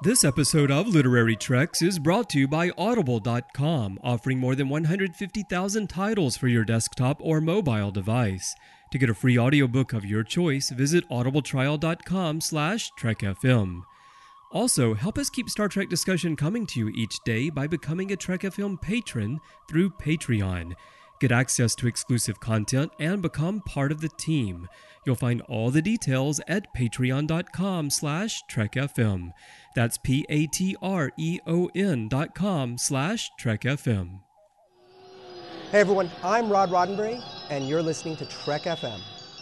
This episode of Literary Treks is brought to you by Audible.com, offering more than 150,000 titles for your desktop or mobile device. To get a free audiobook of your choice, visit audibletrial.com/TrekFM. Also, help us keep Star Trek discussion coming to you each day by becoming a Trek FM patron through Patreon. Get access to exclusive content and become part of the team. You'll find all the details at patreon.com/TrekFM. That's patreon.com/TrekFM. Hey everyone, I'm Rod Roddenberry, and you're listening to Trek FM.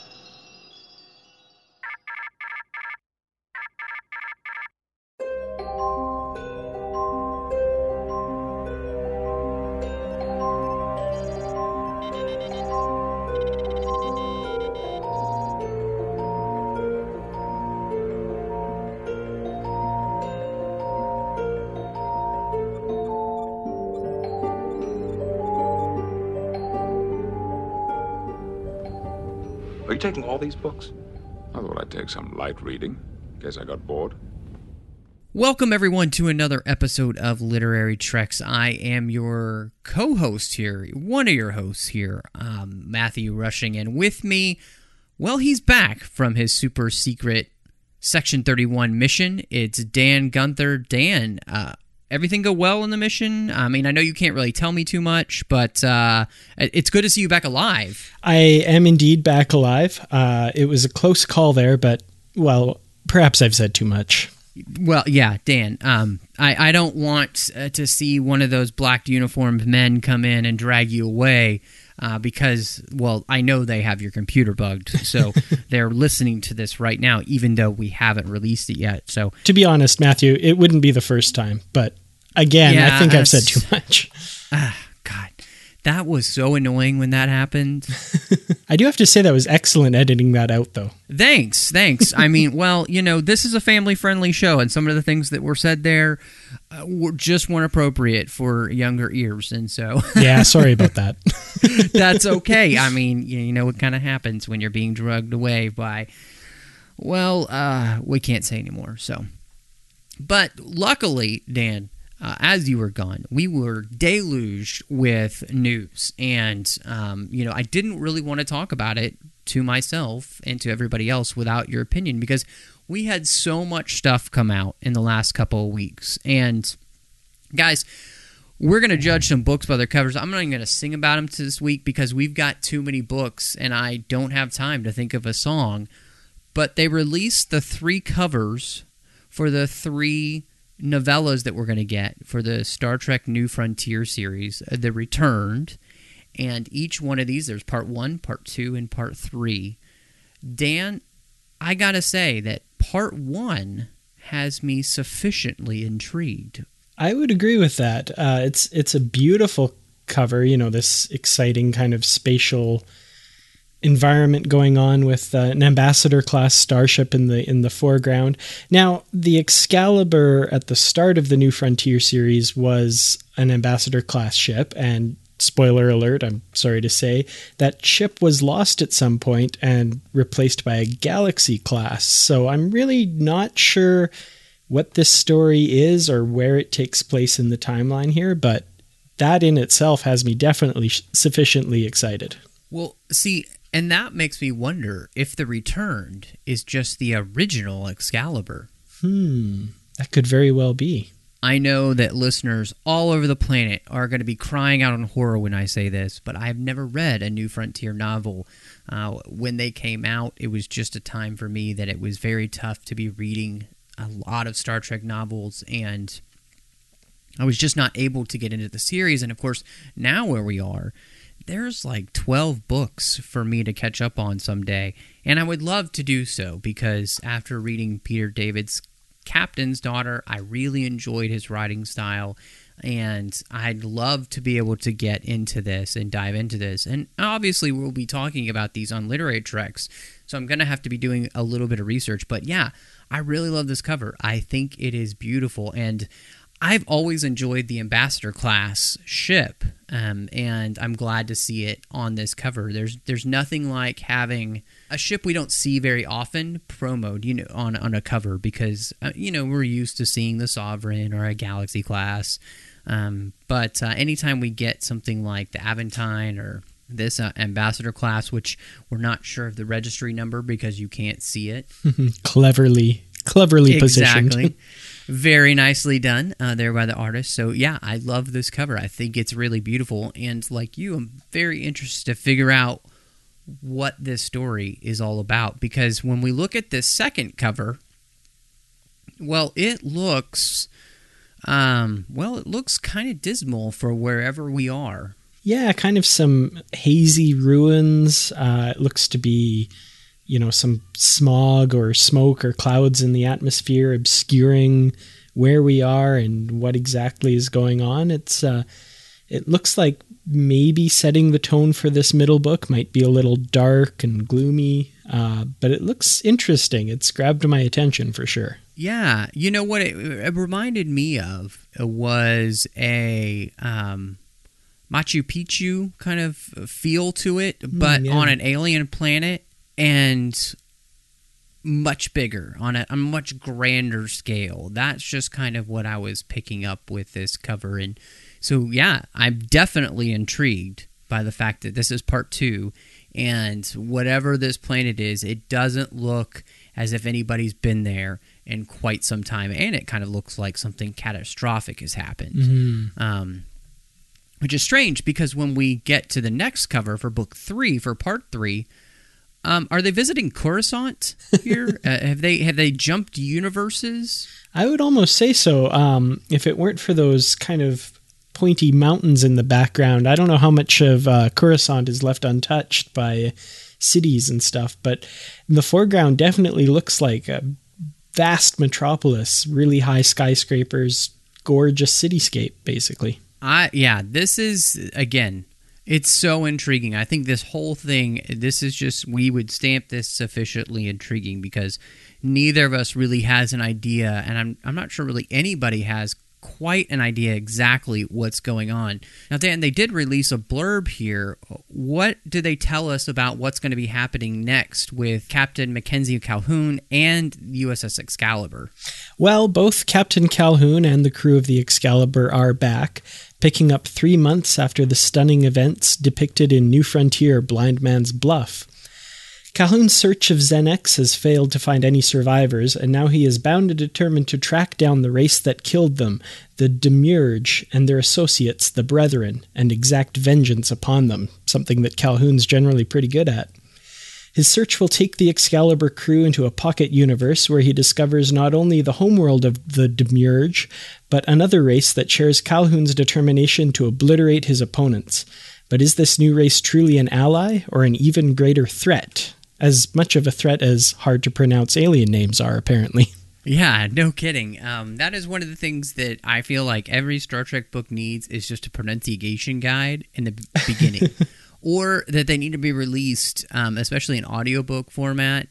Are you taking all these books? I thought I'd take some light reading. Guess I got bored. Welcome, everyone, to another episode of Literary Treks. I am your co-host here, one of your hosts here, Matthew Rushing, and with me, well, he's back from his super secret Section 31 mission. It's Dan Gunther. Dan, everything go well in the mission? I mean, I know you can't really tell me too much, but it's good to see you back alive. I am indeed back alive. It was a close call there, but, well, perhaps I've said too much. Well, yeah, Dan, I don't want to see one of those black uniformed men come in and drag you away because, well, I know they have your computer bugged, so they're listening to this right now, even though we haven't released it yet. So, to be honest, Matthew, it wouldn't be the first time, but again, yeah, I think I've said too much. God, that was so annoying when that happened. I do have to say that was excellent editing that out, though. Thanks. I mean, well, you know, this is a family-friendly show, and some of the things that were said there weren't appropriate for younger ears, and so... Yeah, sorry about that. That's okay. I mean, you know what kind of happens when you're being drugged away by... Well, we can't say anymore, so... But luckily, Dan... as you were gone, we were deluged with news, and, you know, I didn't really want to talk about it to myself and to everybody else without your opinion, because we had so much stuff come out in the last couple of weeks, and, guys, we're going to judge some books by their covers. I'm not even going to sing about them this week, because we've got too many books, and I don't have time to think of a song, but they released the 3 covers for the 3 novellas that we're going to get for the Star Trek New Frontier series, The Returned, and each one of these, there's part 1, part 2, and part 3. Dan, I gotta say that part 1 has me sufficiently intrigued. I would agree with that. It's a beautiful cover, you know, this exciting kind of spatial environment going on with an Ambassador-class starship in the foreground. Now, the Excalibur at the start of the New Frontier series was an Ambassador-class ship, and spoiler alert, I'm sorry to say, that ship was lost at some point and replaced by a Galaxy-class. So I'm really not sure what this story is or where it takes place in the timeline here, but that in itself has me definitely sufficiently excited. Well, see... And that makes me wonder if The Returned is just the original Excalibur. That could very well be. I know that listeners all over the planet are going to be crying out in horror when I say this, but I've never read a New Frontier novel. When they came out, it was just a time for me that it was very tough to be reading a lot of Star Trek novels, and I was just not able to get into the series. And of course, now where we are, there's like 12 books for me to catch up on someday, and I would love to do so, because after reading Peter David's Captain's Daughter, I really enjoyed his writing style, and I'd love to be able to get into this and dive into this. And obviously we'll be talking about these on Literary Treks, so I'm going to have to be doing a little bit of research. But yeah, I really love this cover. I think it is beautiful, and I've always enjoyed the Ambassador class ship, and I'm glad to see it on this cover. There's nothing like having a ship we don't see very often promoted, on a cover, because we're used to seeing the Sovereign or a Galaxy class, but anytime we get something like the Aventine or this Ambassador class, which we're not sure of the registry number because you can't see it, cleverly positioned. Exactly. Very nicely done there by the artist. So, yeah, I love this cover. I think it's really beautiful. And like you, I'm very interested to figure out what this story is all about. Because when we look at this second cover, well, it looks kind of dismal for wherever we are. Yeah, kind of some hazy ruins. It looks to be some smog or smoke or clouds in the atmosphere obscuring where we are and what exactly is going on. It looks like maybe setting the tone for this middle book might be a little dark and gloomy, but it looks interesting. It's grabbed my attention for sure. Yeah, you know what it reminded me of was a Machu Picchu kind of feel to it, but on an alien planet. And much bigger, on a much grander scale. That's just kind of what I was picking up with this cover. And so, yeah, I'm definitely intrigued by the fact that this is part 2. And whatever this planet is, it doesn't look as if anybody's been there in quite some time. And it kind of looks like something catastrophic has happened. Mm-hmm. Which is strange, because when we get to the next cover for book 3, for part 3... are they visiting Coruscant here? Have they jumped universes? I would almost say so. If it weren't for those kind of pointy mountains in the background, I don't know how much of Coruscant is left untouched by cities and stuff, but the foreground definitely looks like a vast metropolis, really high skyscrapers, gorgeous cityscape, basically. This is, again... It's so intriguing. I think this whole thing, we would stamp this sufficiently intriguing, because neither of us really has an idea, and I'm not sure really anybody has quite an idea exactly what's going on. Now, Dan, they did release a blurb here. What do they tell us about what's going to be happening next with Captain Mackenzie Calhoun and USS Excalibur? Well, both Captain Calhoun and the crew of the Excalibur are back, picking up 3 months after the stunning events depicted in New Frontier Blind Man's Bluff. Calhoun's search of Xenex has failed to find any survivors, and now he is bound and determined to track down the race that killed them, the Demiurge, and their associates, the Brethren, and exact vengeance upon them, something that Calhoun's generally pretty good at. His search will take the Excalibur crew into a pocket universe where he discovers not only the homeworld of the Demiurge, but another race that shares Calhoun's determination to obliterate his opponents. But is this new race truly an ally, or an even greater threat? As much of a threat as hard-to-pronounce alien names are, apparently. Yeah, no kidding. That is one of the things that I feel like every Star Trek book needs, is just a pronunciation guide in the beginning. Or that they need to be released, especially in audiobook format,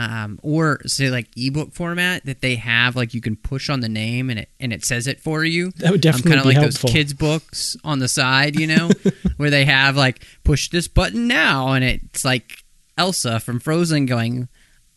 or say like ebook format, that they have, like, you can push on the name and it says it for you. That would definitely kind of be like helpful. Those kids' books on the side, where they have like, push this button now, and it's like Elsa from Frozen going,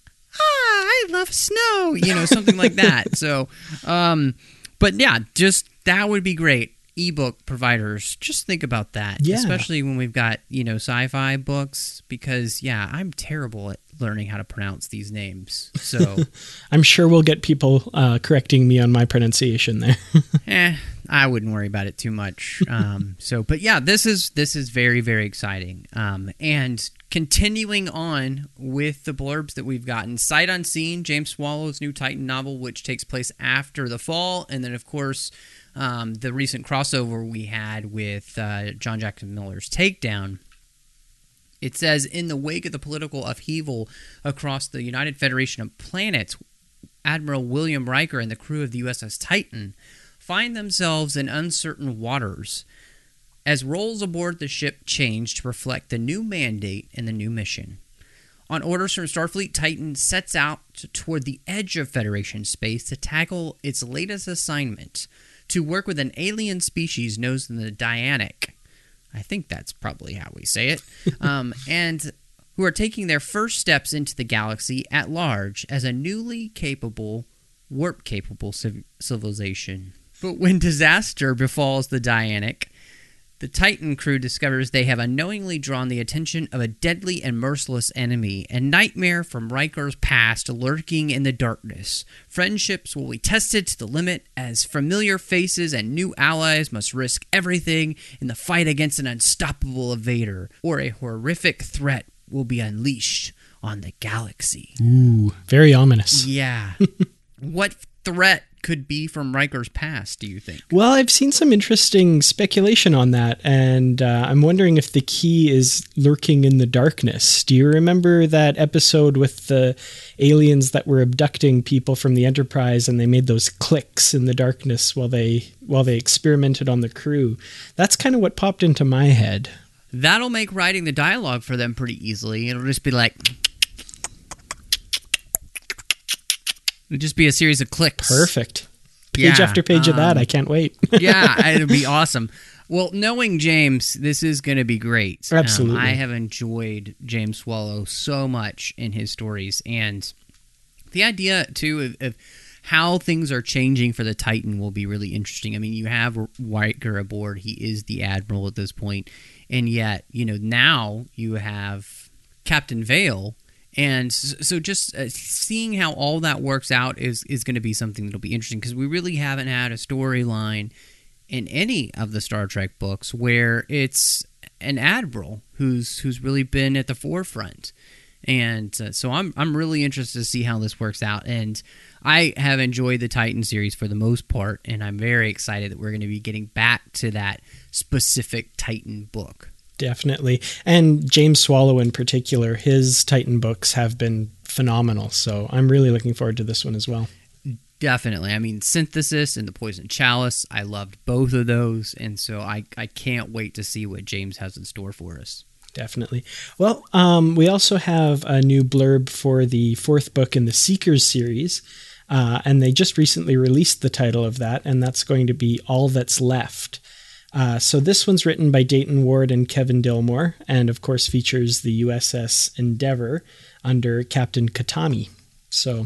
I love snow, something like that. So, but yeah, just that would be great. Ebook providers, just think about that, especially when we've got sci-fi books, because I'm terrible at learning how to pronounce these names, so I'm sure we'll get people correcting me on my pronunciation there. I wouldn't worry about it too much. But yeah, this is very, very exciting, and continuing on with the blurbs that we've gotten, Sight Unseen, James Swallow's new Titan novel, which takes place after the fall, and then of course the recent crossover we had with John Jackson Miller's Takedown. It says, in the wake of the political upheaval across the United Federation of Planets, Admiral William Riker and the crew of the USS Titan find themselves in uncertain waters as roles aboard the ship change to reflect the new mandate and the new mission. On orders from Starfleet, Titan sets out toward the edge of Federation space to tackle its latest assignment, to work with an alien species known as the Dianic. I think that's probably how we say it. And who are taking their first steps into the galaxy at large as a newly capable, warp-capable civilization. But when disaster befalls the Dianic, the Titan crew discovers they have unknowingly drawn the attention of a deadly and merciless enemy, a nightmare from Riker's past lurking in the darkness. Friendships will be tested to the limit as familiar faces and new allies must risk everything in the fight against an unstoppable invader, or a horrific threat will be unleashed on the galaxy. Ooh, very ominous. Yeah. What threat could be from Riker's past, do you think? Well, I've seen some interesting speculation on that, and I'm wondering if the key is lurking in the darkness. Do you remember that episode with the aliens that were abducting people from the Enterprise, and they made those clicks in the darkness while they experimented on the crew? That's kind of what popped into my head. That'll make writing the dialogue for them pretty easily. It'll just be like... It'll just be a series of clicks. Perfect. Page after page of that. I can't wait. Yeah, it'll be awesome. Well, knowing James, this is going to be great. Absolutely. I have enjoyed James Swallow so much in his stories. And the idea, too, of how things are changing for the Titan will be really interesting. I mean, you have Riker aboard. He is the Admiral at this point. And yet, now you have Captain Vale. And so just seeing how all that works out is going to be something that'll be interesting, because we really haven't had a storyline in any of the Star Trek books where it's an admiral who's really been at the forefront. And so I'm really interested to see how this works out. And I have enjoyed the Titan series for the most part, and I'm very excited that we're going to be getting back to that specific Titan book. Definitely. And James Swallow in particular, his Titan books have been phenomenal. So I'm really looking forward to this one as well. Definitely. I mean, Synthesis and The Poison Chalice, I loved both of those. And so I can't wait to see what James has in store for us. Definitely. Well, we also have a new blurb for the fourth book in the Seekers series. And they just recently released the title of that, and that's going to be All That's Left. So this one's written by Dayton Ward and Kevin Dillmore, and of course features the USS Endeavour under Captain Katami. So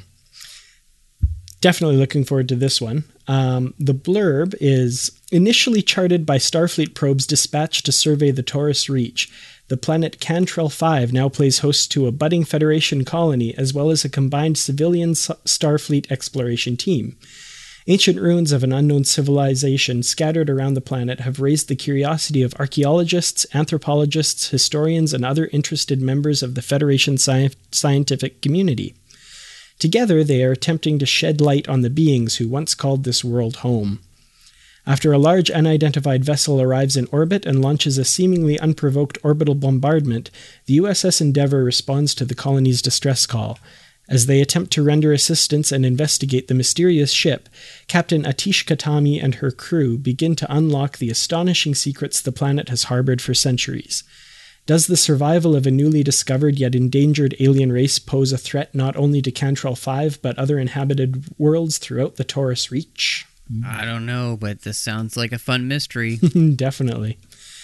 definitely looking forward to this one. The blurb is initially charted by Starfleet probes dispatched to survey the Taurus Reach. The planet Cantrell 5 now plays host to a budding Federation colony as well as a combined civilian Starfleet exploration team. Ancient ruins of an unknown civilization scattered around the planet have raised the curiosity of archaeologists, anthropologists, historians, and other interested members of the Federation scientific community. Together, they are attempting to shed light on the beings who once called this world home. After a large unidentified vessel arrives in orbit and launches a seemingly unprovoked orbital bombardment, the USS Endeavour responds to the colony's distress call. As they attempt to render assistance and investigate the mysterious ship, Captain Atish Katami and her crew begin to unlock the astonishing secrets the planet has harbored for centuries. Does the survival of a newly discovered yet endangered alien race pose a threat not only to Cantrell 5, but other inhabited worlds throughout the Taurus Reach? I don't know, but this sounds like a fun mystery. Definitely.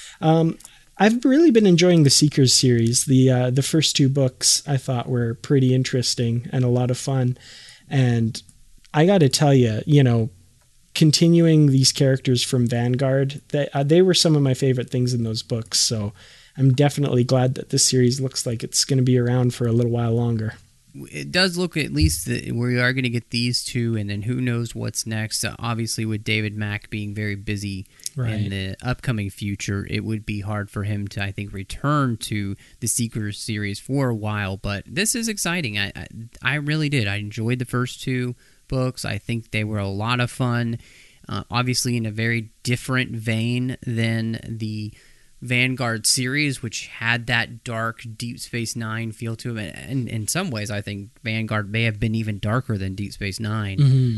I've really been enjoying the Seekers series. The first two books I thought were pretty interesting and a lot of fun. And I got to tell you, continuing these characters from Vanguard, they were some of my favorite things in those books. So I'm definitely glad that this series looks like it's going to be around for a little while longer. It does look at least that we are going to get these two, and then who knows what's next. Obviously, with David Mack being very busy in the upcoming future, it would be hard for him to, I think, return to the Seekers series for a while. But this is exciting. I really did. I enjoyed the first two books. I think they were a lot of fun. Obviously, in a very different vein than the Vanguard series, which had that dark Deep Space Nine feel to it, and in some ways I think Vanguard may have been even darker than Deep Space Nine.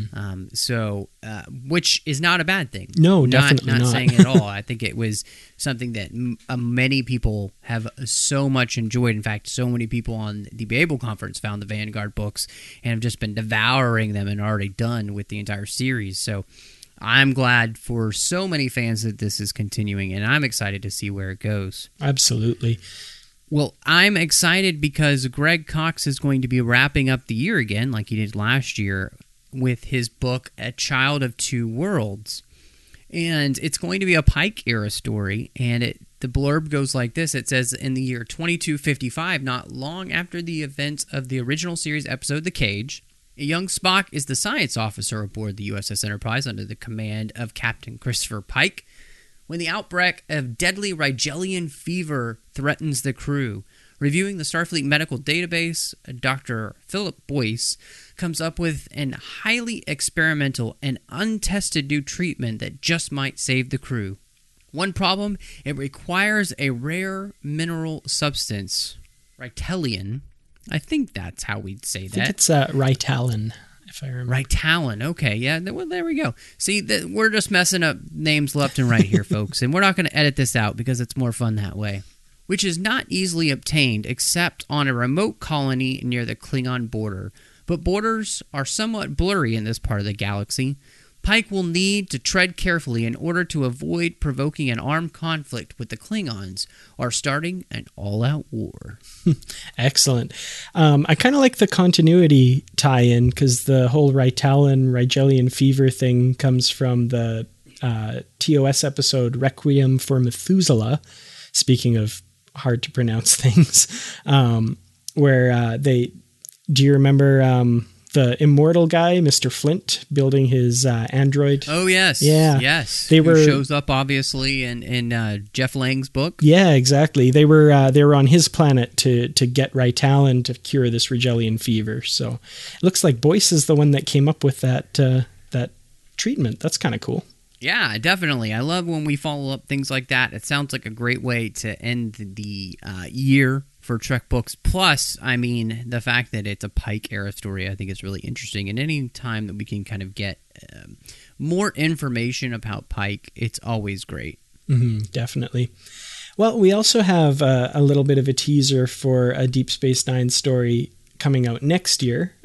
Mm-hmm. Which is not a bad thing. No, definitely not saying at all. I think it was something that many people have so much enjoyed. In fact, so many people on the Babel conference found the Vanguard books and have just been devouring them and already done with the entire series. So I'm glad for so many fans that this is continuing, and I'm excited to see where it goes. Absolutely. Well, I'm excited because Greg Cox is going to be wrapping up the year again, like he did last year, with his book, A Child of Two Worlds. And it's going to be a Pike-era story, and the blurb goes like this. It says, in the year 2255, not long after the events of the original series episode The Cage, a young Spock is the science officer aboard the USS Enterprise under the command of Captain Christopher Pike when the outbreak of deadly Rigelian fever threatens the crew. Reviewing the Starfleet medical database, Dr. Philip Boyce comes up with an highly experimental and untested new treatment that just might save the crew. One problem, it requires a rare mineral substance, Rytelian. I think that's how we'd say that. I think it's Ritalin, if I remember. Ritalin, okay, yeah, well, there we go. See, we're just messing up names left and right here, folks, and we're not going to edit this out because it's more fun that way. Which is not easily obtained except on a remote colony near the Klingon border. But borders are somewhat blurry in this part of the galaxy. Pike will need to tread carefully in order to avoid provoking an armed conflict with the Klingons or starting an all-out war. Excellent. I kind of like the continuity tie-in because the whole Rigelian fever thing comes from the TOS episode Requiem for Methuselah. Speaking of hard to pronounce things, where do you remember the immortal guy, Mr. Flint, building his android? Oh, yes. Yeah. Yes. Who shows up, obviously, in Jeff Lang's book. Yeah, exactly. They were on his planet to get Ritalin to cure this Rigelian fever. So it looks like Boyce is the one that came up with that treatment. That's kind of cool. Yeah, definitely. I love when we follow up things like that. It sounds like a great way to end the year for Trek books. Plus, I mean, the fact that it's a Pike-era story, I think is really interesting. And any time that we can kind of get more information about Pike, it's always great. Mm-hmm, definitely. Well, we also have a little bit of a teaser for a Deep Space Nine story coming out next year.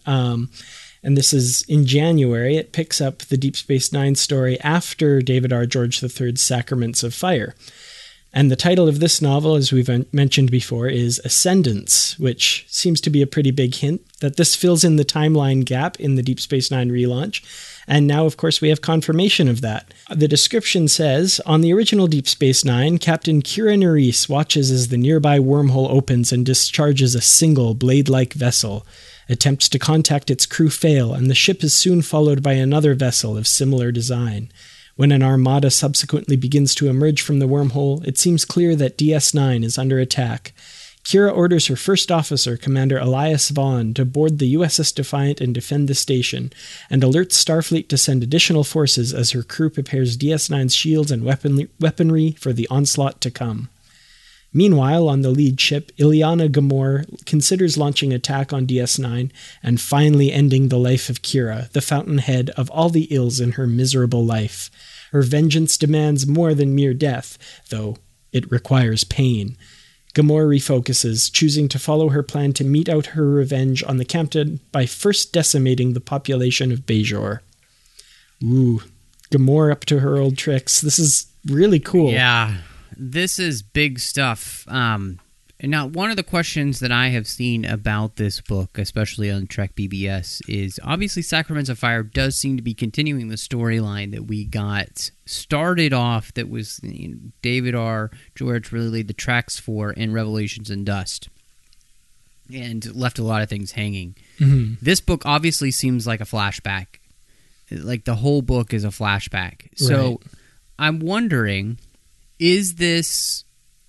And this is in January. It picks up the Deep Space Nine story after David R. George III's Sacraments of Fire. And the title of this novel, as we've mentioned before, is Ascendance, which seems to be a pretty big hint that this fills in the timeline gap in the Deep Space Nine relaunch. And now, of course, we have confirmation of that. The description says, on the original Deep Space Nine, Captain Kira Nerys watches as the nearby wormhole opens and discharges a single blade-like vessel. Attempts to contact its crew fail, and the ship is soon followed by another vessel of similar design. When an armada subsequently begins to emerge from the wormhole, it seems clear that DS9 is under attack. Kira orders her first officer, Commander Elias Vaughn, to board the USS Defiant and defend the station, and alerts Starfleet to send additional forces as her crew prepares DS9's shields and weaponry for the onslaught to come. Meanwhile, on the lead ship, Ileana Gamor considers launching attack on DS9 and finally ending the life of Kira, the fountainhead of all the ills in her miserable life. Her vengeance demands more than mere death, though it requires pain. Gamor refocuses, choosing to follow her plan to mete out her revenge on the captain by first decimating the population of Bajor. Ooh, Gamor up to her old tricks. This is really cool. Yeah. This is big stuff. Now, one of the questions that I have seen about this book, especially on Trek BBS, is obviously Sacraments of Fire does seem to be continuing the storyline that we got started off that was David R. George really laid the tracks for in Revelations and Dust and left a lot of things hanging. Mm-hmm. This book obviously seems like a flashback. Like the whole book is a flashback. So right. I'm wondering... Is this,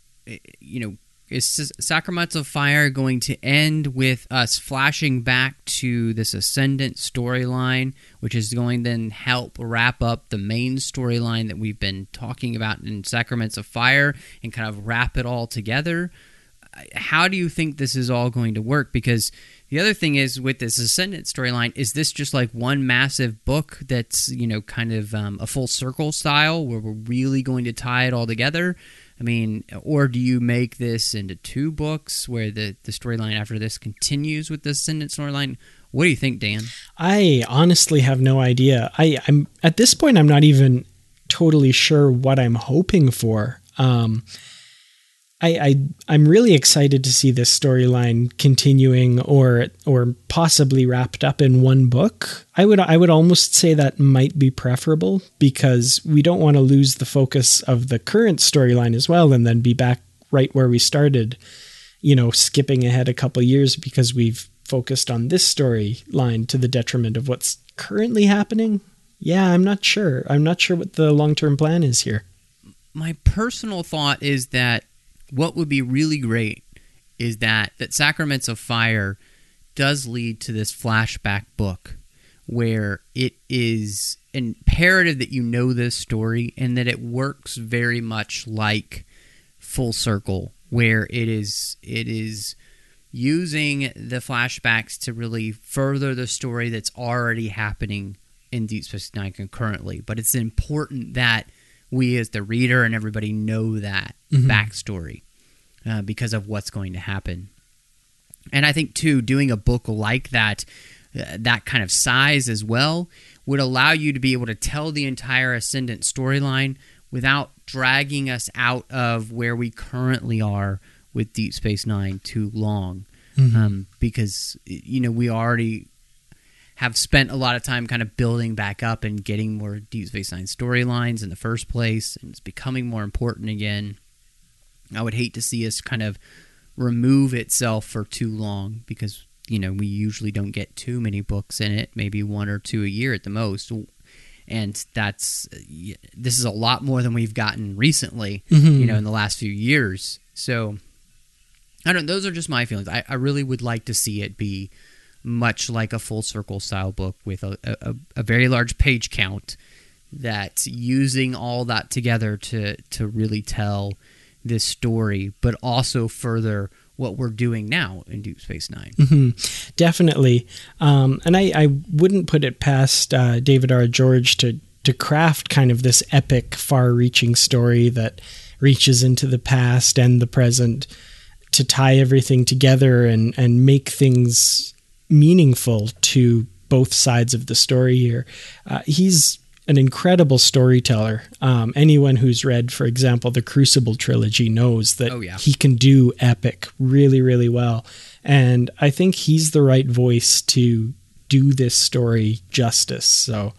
is Sacraments of Fire going to end with us flashing back to this Ascendant storyline, which is going to then help wrap up the main storyline that we've been talking about in Sacraments of Fire and kind of wrap it all together? How do you think this is all going to work? Because the other thing is with this Ascendant storyline, is this just like one massive book that's, kind of a full circle style where we're really going to tie it all together? I mean, or do you make this into two books where the storyline after this continues with the Ascendant storyline? What do you think, Dan? I honestly have no idea. I'm at this point, I'm not even totally sure what I'm hoping for. I'm really excited to see this storyline continuing or possibly wrapped up in one book. I would almost say that might be preferable, because we don't want to lose the focus of the current storyline as well and then be back right where we started, skipping ahead a couple years because we've focused on this storyline to the detriment of what's currently happening. Yeah, I'm not sure. I'm not sure what the long-term plan is here. My personal thought is that what would be really great is that Sacraments of Fire does lead to this flashback book where it is imperative that you know this story and that it works very much like Full Circle, where it is using the flashbacks to really further the story that's already happening in Deep Space Nine concurrently. But it's important that we as the reader and everybody know that backstory because of what's going to happen. And I think, too, doing a book like that, that kind of size as well, would allow you to be able to tell the entire Ascendant storyline without dragging us out of where we currently are with Deep Space Nine too long. Because, we already have spent a lot of time kind of building back up and getting more Deep Space Nine storylines in the first place, and it's becoming more important again. I would hate to see us kind of remove itself for too long, because, we usually don't get too many books in it, maybe 1 or 2 a year at the most. And this is a lot more than we've gotten recently, in the last few years. So, those are just my feelings. I really would like to see it be much like a Full Circle style book with a very large page count that's using all that together to really tell this story, but also further what we're doing now in Deep Space Nine. Definitely. And I wouldn't put it past David R. George to craft kind of this epic, far-reaching story that reaches into the past and the present to tie everything together and make things meaningful to both sides of the story here. He's an incredible storyteller. Anyone who's read, for example, the Crucible trilogy knows that he can do epic really, really well. And I think he's the right voice to do this story justice. So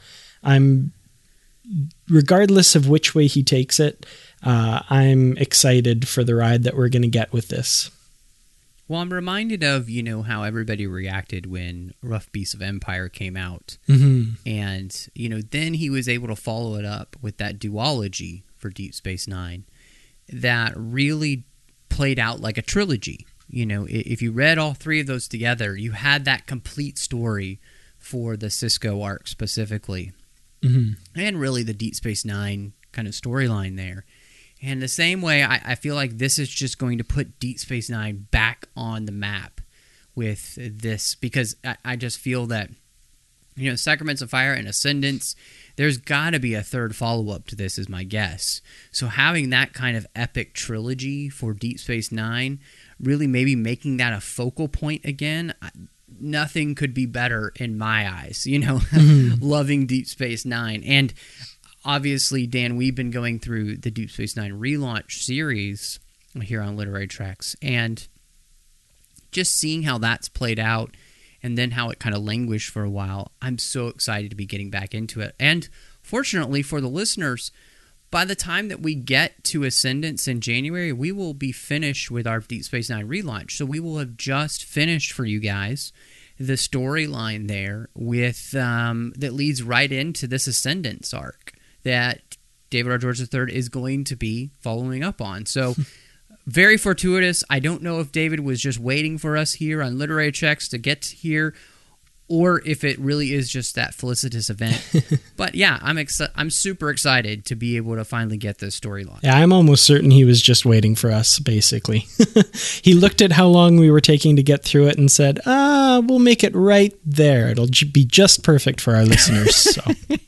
regardless of which way he takes it, I'm excited for the ride that we're going to get with this. Well, I'm reminded of, how everybody reacted when Rough Beasts of Empire came out. And, then he was able to follow it up with that duology for Deep Space Nine that really played out like a trilogy. If you read all three of those together, you had that complete story for the Sisko arc specifically. And really the Deep Space Nine kind of storyline there. And the same way, I feel like this is just going to put Deep Space Nine back on the map with this, because I just feel that, Sacraments of Fire and Ascendance, there's got to be a third follow-up to this, is my guess. So having that kind of epic trilogy for Deep Space Nine, really maybe making that a focal point again, nothing could be better in my eyes, loving Deep Space Nine. And obviously, Dan, we've been going through the Deep Space Nine relaunch series here on Literary Treks, and just seeing how that's played out and then how it kind of languished for a while, I'm so excited to be getting back into it. And fortunately for the listeners, by the time that we get to Ascendance in January, we will be finished with our Deep Space Nine relaunch. So we will have just finished for you guys the storyline there with that leads right into this Ascendance arc that David R. George III is going to be following up on. So very fortuitous. I don't know if David was just waiting for us here on Literary Checks to get here, or if it really is just that felicitous event. But yeah, I'm super excited to be able to finally get this storyline. Yeah, I'm almost certain he was just waiting for us, basically. He looked at how long we were taking to get through it and said, we'll make it right there. It'll be just perfect for our listeners. So.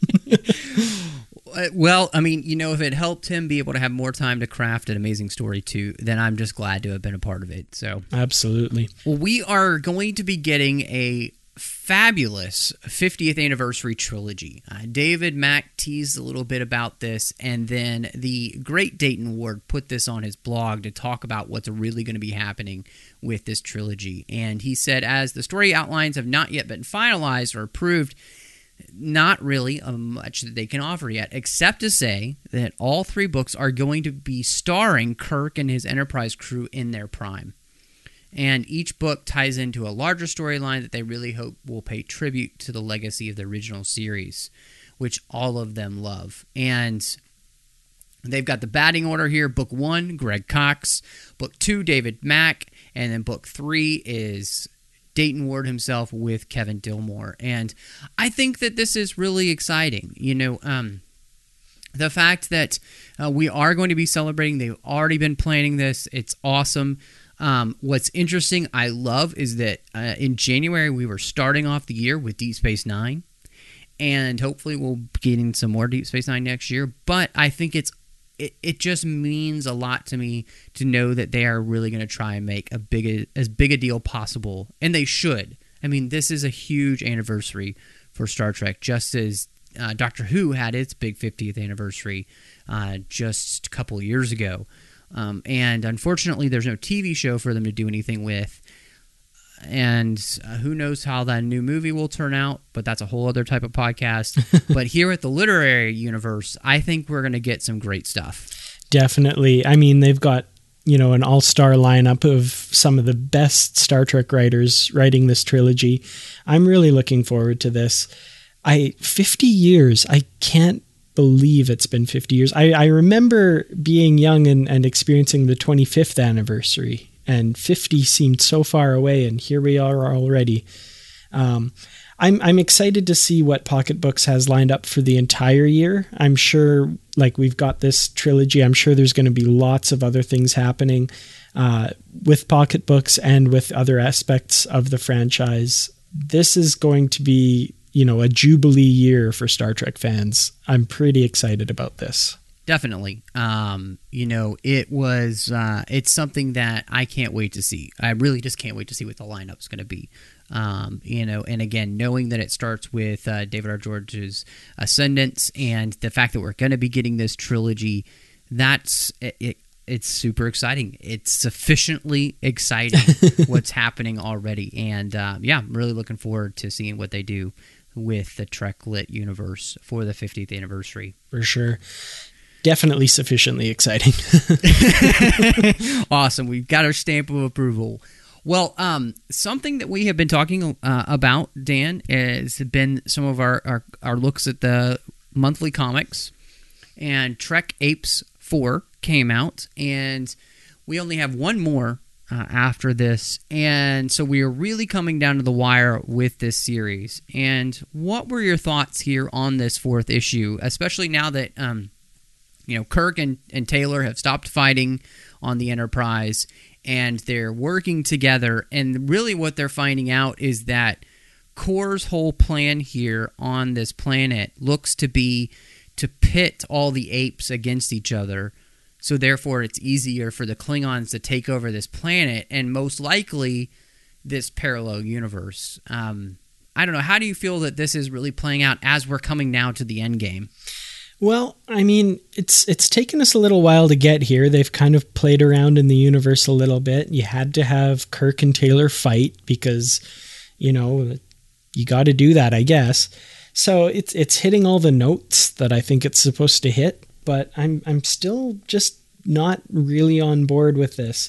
Well, I mean, if it helped him be able to have more time to craft an amazing story too, then I'm just glad to have been a part of it. So absolutely. Well, we are going to be getting a fabulous 50th anniversary trilogy. David Mack teased a little bit about this, and then the great Dayton Ward put this on his blog to talk about what's really going to be happening with this trilogy. And he said, as the story outlines have not yet been finalized or approved, not really much that they can offer yet, except to say that all 3 books are going to be starring Kirk and his Enterprise crew in their prime. And each book ties into a larger storyline that they really hope will pay tribute to the legacy of the original series, which all of them love. And they've got the batting order here. Book 1, Greg Cox. Book 2, David Mack. And then book 3 is Dayton Ward himself with Kevin Dillmore. And I think that this is really exciting. The fact that we are going to be celebrating, they've already been planning this. It's awesome. What's interesting, I love, is that in January we were starting off the year with Deep Space Nine, and hopefully we'll be getting some more Deep Space Nine next year. But I think it just means a lot to me to know that they are really going to try and make as big a deal possible, and they should. I mean, this is a huge anniversary for Star Trek, just as Doctor Who had its big 50th anniversary just a couple of years ago. And unfortunately, there's no TV show for them to do anything with. And who knows how that new movie will turn out, but that's a whole other type of podcast. But here at the Literary Universe, I think we're going to get some great stuff. Definitely. I mean, they've got, an all-star lineup of some of the best Star Trek writers writing this trilogy. I'm really looking forward to this. 50 years, I can't believe it's been 50 years. I remember being young and experiencing the 25th anniversary, and 50 seemed so far away, and here we are already. I'm excited to see what Pocket Books has lined up for the entire year. I'm sure, we've got this trilogy, I'm sure there's going to be lots of other things happening with Pocket Books and with other aspects of the franchise. This is going to be a jubilee year for Star Trek fans. I'm pretty excited about this. Definitely. It's something that I can't wait to see. I really just can't wait to see what the lineup's going to be. And again, knowing that it starts with David R. George's Ascendance and the fact that we're going to be getting this trilogy, it's super exciting. It's sufficiently exciting what's happening already. And I'm really looking forward to seeing what they do with the Trek Lit universe for the 50th anniversary. For sure. Definitely sufficiently exciting. Awesome. We've got our stamp of approval. Well, something that we have been talking about, Dan, has been some of our looks at the monthly comics. And Trek Apes 4 came out, and we only have one more after this, and so we are really coming down to the wire with this series. And what were your thoughts here on this 4th issue, especially now that Kirk and Taylor have stopped fighting on the Enterprise and they're working together, and really what they're finding out is that Kor's whole plan here on this planet looks to be to pit all the apes against each other. So therefore, it's easier for the Klingons to take over this planet and most likely this parallel universe. I don't know. How do you feel that this is really playing out as we're coming now to the end game? Well, I mean, it's taken us a little while to get here. They've kind of played around in the universe a little bit. You had to have Kirk and Taylor fight because, you got to do that, I guess. So it's hitting all the notes that I think it's supposed to hit. But I'm still just not really on board with this.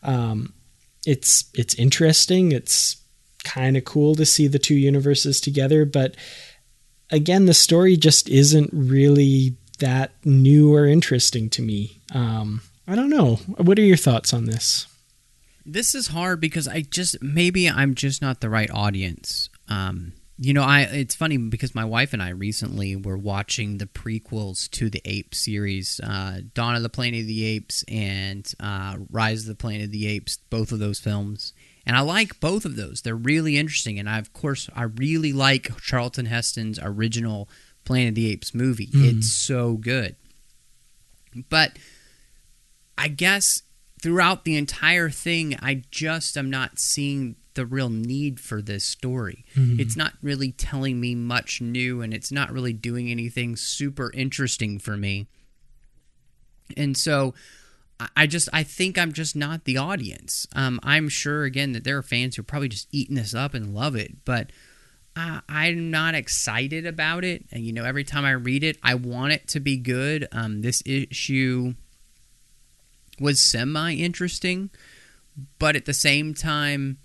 It's interesting. It's kind of cool to see the two universes together. But again, the story just isn't really that new or interesting to me. I don't know. What are your thoughts on this? This is hard because maybe I'm just not the right audience. It's funny because my wife and I recently were watching the prequels to the Ape series, Dawn of the Planet of the Apes and Rise of the Planet of the Apes, both of those films. And I like both of those. They're really interesting. And I really like Charlton Heston's original Planet of the Apes movie. It's so good. But I guess throughout the entire thing, I just am not seeing the real need for this story. It's not really telling me much new, and it's not really doing anything super interesting for me. And so I think I'm just not the audience. I'm sure, again, that there are fans who are probably just eating this up and love it, but I'm not excited about it. And, you know, every time I read it, I want it to be good. This issue was semi-interesting, but at the same time,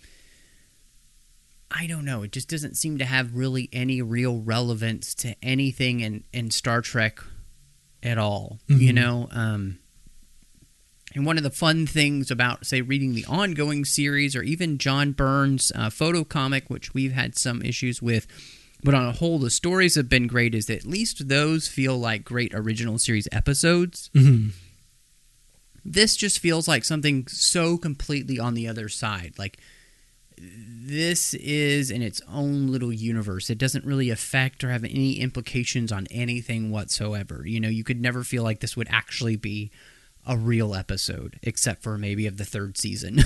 I don't know. It just doesn't seem to have really any real relevance to anything in Star Trek at all, you know? And one of the fun things about, say, reading the ongoing series or even John Byrne's photo comic, which we've had some issues with, but on a whole, the stories have been great, is that at least those feel like great original series episodes. This just feels like something so completely on the other side. Like, this is in its own little universe. It doesn't really affect or have any implications on anything whatsoever. You know, you could never feel like this would actually be a real episode, except for maybe of the third season.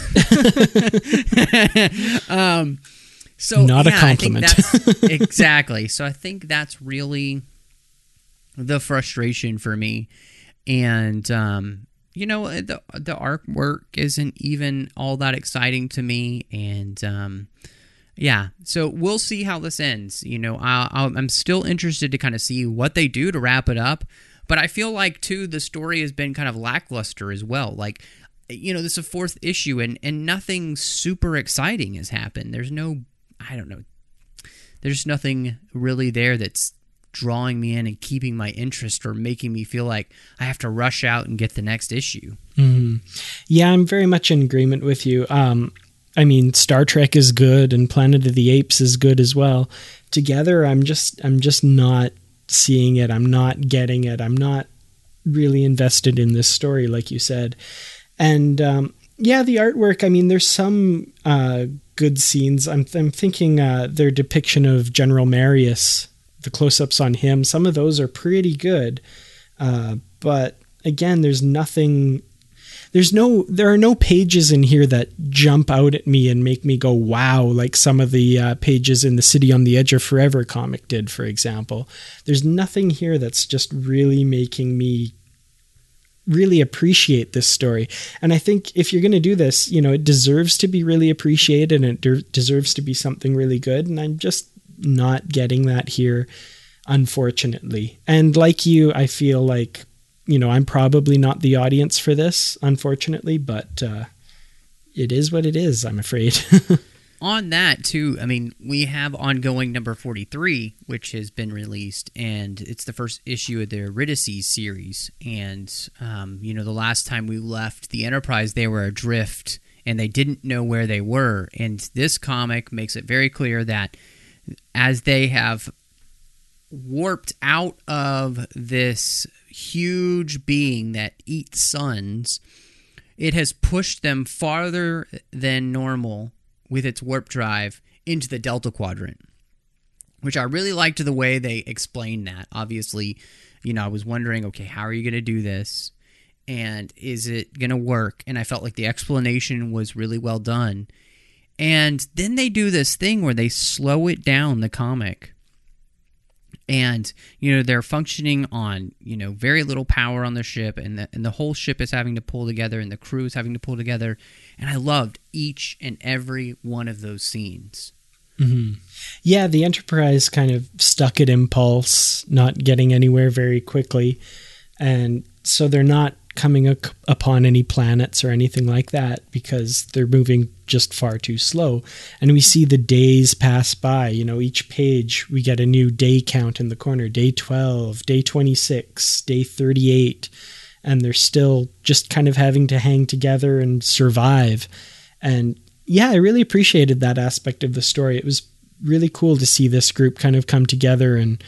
So not a compliment. I think that's, exactly. So I think that's really the frustration for me. And you know, the artwork isn't even all that exciting to me. And yeah, so we'll see how this ends. You know, I'm still interested to kind of see what they do to wrap it up. But I feel like, too, the story has been kind of lackluster as well. Like, you know, this is a fourth issue, and nothing super exciting has happened. There's no, I don't know, there's nothing really there that's drawing me in and keeping my interest or making me feel like I have to rush out and get the next issue. Yeah, I'm very much in agreement with you. I mean, Star Trek is good, and Planet of the Apes is good as well. Together, I'm just not seeing it. I'm not getting it. I'm not really invested in this story, like you said. And yeah, the artwork, I mean, there's some good scenes. I'm thinking their depiction of General Marius, the close-ups on him, some of those are pretty good. But again, there are no pages in here that jump out at me and make me go, wow, like some of the pages in the City on the Edge of Forever comic did, for example. There's nothing here that's just really making me really appreciate this story. And I think if you're going to do this, you know, it deserves to be really appreciated, and it deserves to be something really good. And I'm just not getting that here, unfortunately. And like you, I feel like, you know, I'm probably not the audience for this, unfortunately, but it is what it is, I'm afraid. On that, too, I mean, we have ongoing number 43, which has been released, and it's the first issue of the Eurydice series. And, you know, the last time we left the Enterprise, they were adrift, and they didn't know where they were. And this comic makes it very clear that as they have warped out of this huge being that eats suns, it has pushed them farther than normal with its warp drive into the Delta Quadrant, which I really liked the way they explained that. Obviously, you know, I was wondering, okay, how are you going to do this? And is it going to work? And I felt like the explanation was really well done. And then they do this thing where they slow it down, the comic. And, you know, they're functioning on, you know, very little power on the ship, and the whole ship is having to pull together, and the crew is having to pull together. And I loved each and every one of those scenes. Yeah, the Enterprise kind of stuck at impulse, not getting anywhere very quickly. And so they're not coming upon any planets or anything like that because they're moving just far too slow. And we see the days pass by. You know, each page we get a new day count in the corner. Day 12, day 26, day 38. And they're still just kind of having to hang together and survive. And yeah, I really appreciated that aspect of the story. It was really cool to see this group kind of come together and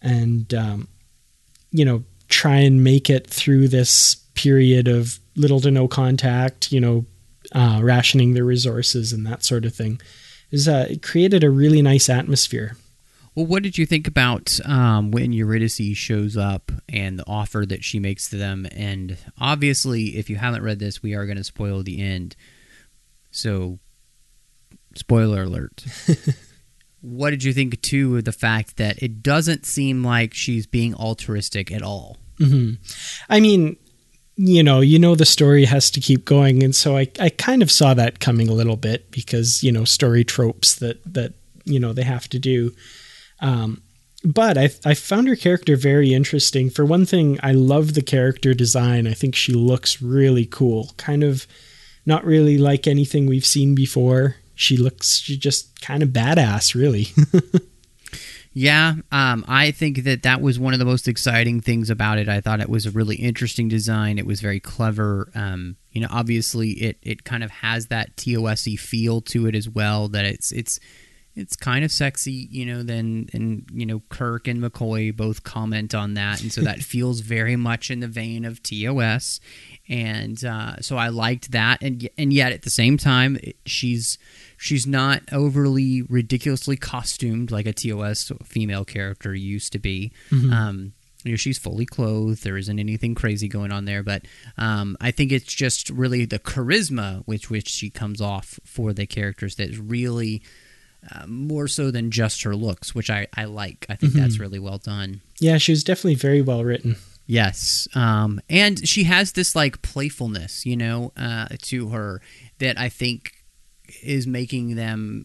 you know, try and make it through this period of little to no contact, you know, rationing their resources and that sort of thing. It created a really nice atmosphere. Well, what did you think about when Eurydice shows up and the offer that she makes to them? And obviously, if you haven't read this, we are going to spoil the end. So Spoiler alert. What did you think, too, of the fact that it doesn't seem like she's being altruistic at all? Mm-hmm. I mean, the story has to keep going. And so I kind of saw that coming a little bit because, story tropes that they have to do. But I found her character very interesting. For one thing, I love the character design. I think she looks really cool. Kind of not really like anything we've seen before. She's just kind of badass, really. Yeah, I think that was one of the most exciting things about it. I thought it was a really interesting design. It was very clever. Obviously it kind of has that TOS-y feel to it as well, that it's kind of sexy, and Kirk and McCoy both comment on that, and so that feels very much in the vein of TOS, and so I liked that, and yet at the same time, she's not overly ridiculously costumed like a TOS female character used to be. Mm-hmm. She's fully clothed. There isn't anything crazy going on there, but I think it's just really the charisma with which she comes off for the characters that is really more so than just her looks, which I like. I think that's really well done. Yeah, she was definitely very well written. Yes. And she has this like playfulness, to her that I think is making them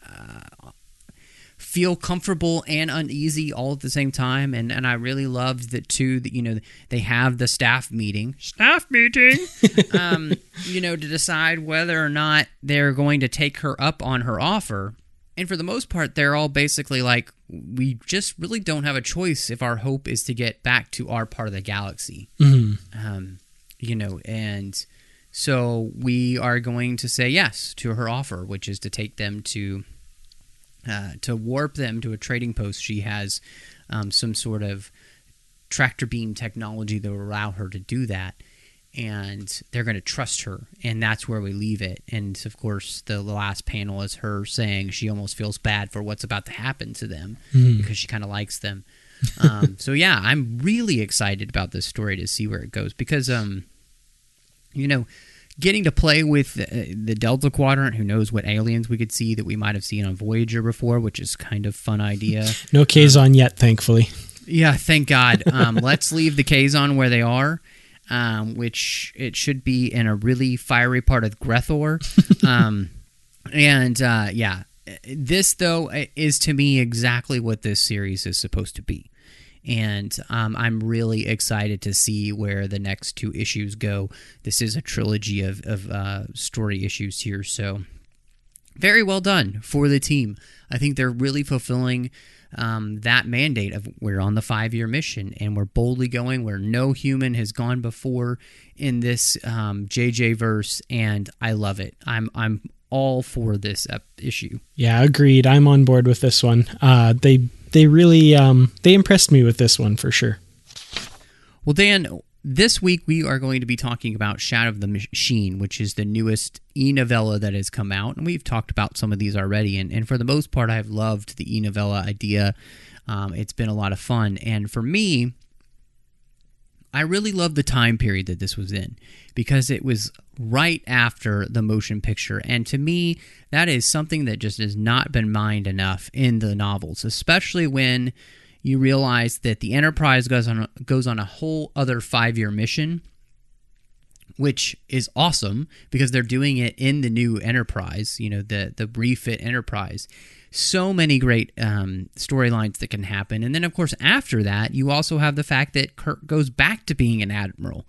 feel comfortable and uneasy all at the same time. And I really loved that too, that, they have the staff meeting, to decide whether or not they're going to take her up on her offer. And for the most part, they're all basically like, we just really don't have a choice if our hope is to get back to our part of the galaxy. Mm-hmm. And so we are going to say yes to her offer, which is to take them to warp them to a trading post. She has some sort of tractor beam technology that will allow her to do that. And they're going to trust her, and that's where we leave it. And, of course, the last panel is her saying she almost feels bad for what's about to happen to them because she kind of likes them. So, yeah, I'm really excited about this story to see where it goes because, getting to play with the Delta Quadrant, who knows what aliens we could see that we might have seen on Voyager before, which is kind of a fun idea. No Kazon yet, thankfully. Yeah, thank God. Let's leave the Kazon where they are. Which it should be in a really fiery part of Grethor. This, though, is to me exactly what this series is supposed to be. And I'm really excited to see where the next two issues go. This is a trilogy of story issues here, so very well done for the team. I think they're really fulfilling that mandate of we're on the 5-year mission and we're boldly going where no human has gone before in this JJ verse, and I love it. I'm all for this issue. Yeah, agreed. I'm on board with this one. They really they impressed me with this one for sure. Well, Dan, this week we are going to be talking about Shadow of the Machine, which is the newest e-novella that has come out. And we've talked about some of these already. And for the most part, I've loved the e-novella idea. It's been a lot of fun. And for me, I really love the time period that this was in because it was right after the motion picture. And to me, that is something that just has not been mined enough in the novels, especially when you realize that the Enterprise goes on a whole other 5-year mission, which is awesome because they're doing it in the new Enterprise, the refit Enterprise. So many great storylines that can happen. And then, of course, after that, you also have the fact that Kirk goes back to being an admiral.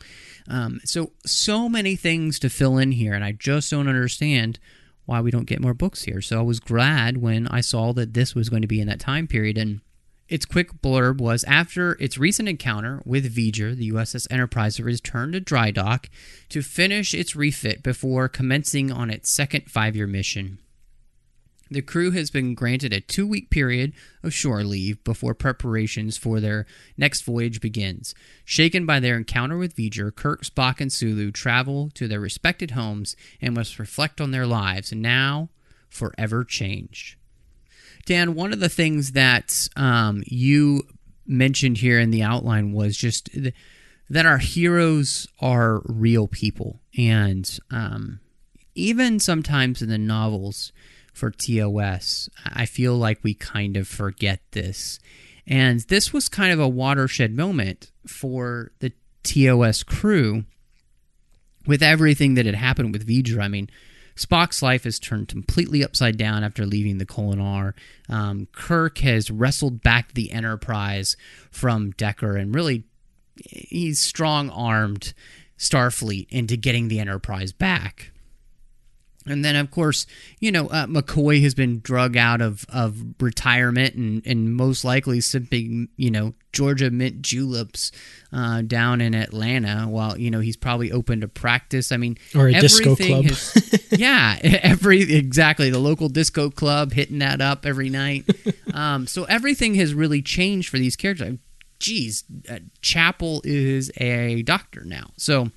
So many things to fill in here, and I just don't understand why we don't get more books here. So I was glad when I saw that this was going to be in that time period. And its quick blurb was, after its recent encounter with V'ger, the USS Enterprise returned to dry dock to finish its refit before commencing on its second 5-year mission. The crew has been granted a 2-week period of shore leave before preparations for their next voyage begins. Shaken by their encounter with V'ger, Kirk, Spock, and Sulu travel to their respected homes and must reflect on their lives, now forever changed. Dan, one of the things that you mentioned here in the outline was just that our heroes are real people. And even sometimes in the novels, for TOS. I feel like we kind of forget this. And this was kind of a watershed moment for the TOS crew with everything that had happened with V'ger. I mean, Spock's life has turned completely upside down after leaving the Kolinahr. Kirk has wrestled back the Enterprise from Decker, and really, he's strong-armed Starfleet into getting the Enterprise back. And then, of course, McCoy has been drug out of retirement and most likely sipping, Georgia mint juleps down in Atlanta while, he's probably open to practice. I mean, or a disco club. Exactly. The local disco club, hitting that up every night. So everything has really changed for these characters. Geez, Chapel is a doctor now. So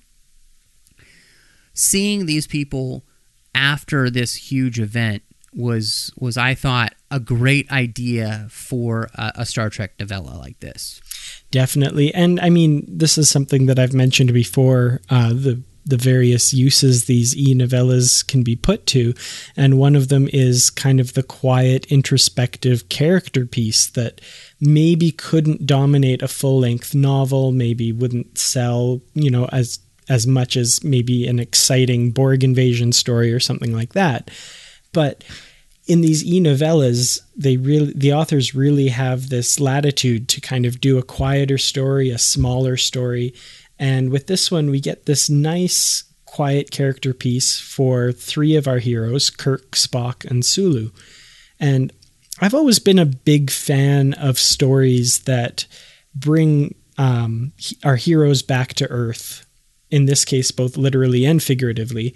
seeing these people after this huge event was I thought a great idea for a Star Trek novella like this. Definitely. And I mean, this is something that I've mentioned before, the various uses these e-novellas can be put to. And one of them is kind of the quiet, introspective character piece that maybe couldn't dominate a full-length novel, maybe wouldn't sell, as much as maybe an exciting Borg invasion story or something like that. But in these e-novellas, the authors really have this latitude to kind of do a quieter story, a smaller story. And with this one, we get this nice, quiet character piece for three of our heroes, Kirk, Spock, and Sulu. And I've always been a big fan of stories that bring our heroes back to Earth. In this case, both literally and figuratively.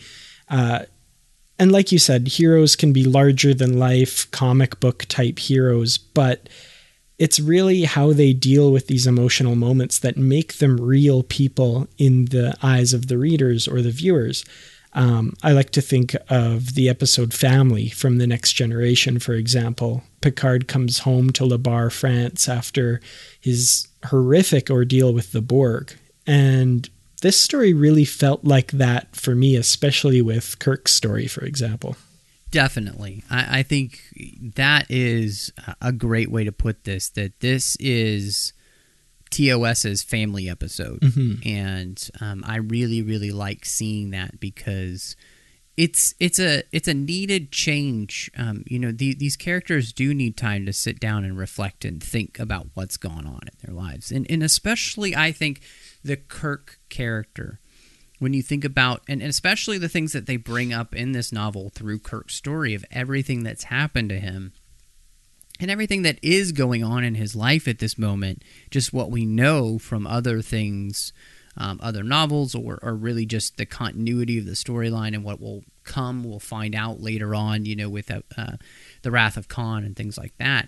And like you said, heroes can be larger than life, comic book type heroes, but it's really how they deal with these emotional moments that make them real people in the eyes of the readers or the viewers. I like to think of the episode Family from The Next Generation, for example. Picard comes home to Le Bar, France after his horrific ordeal with the Borg. And this story really felt like that for me, especially with Kirk's story, for example. Definitely. I think that is a great way to put this, that this is TOS's family episode. Mm-hmm. And I really, really like seeing that because it's a needed change. These characters do need time to sit down and reflect and think about what's gone on in their lives. And especially, I think, the Kirk character, when you think about, and especially the things that they bring up in this novel through Kirk's story of everything that's happened to him and everything that is going on in his life at this moment, just what we know from other things, other novels, or really just the continuity of the storyline and what will come, we'll find out later on, with the Wrath of Khan and things like that.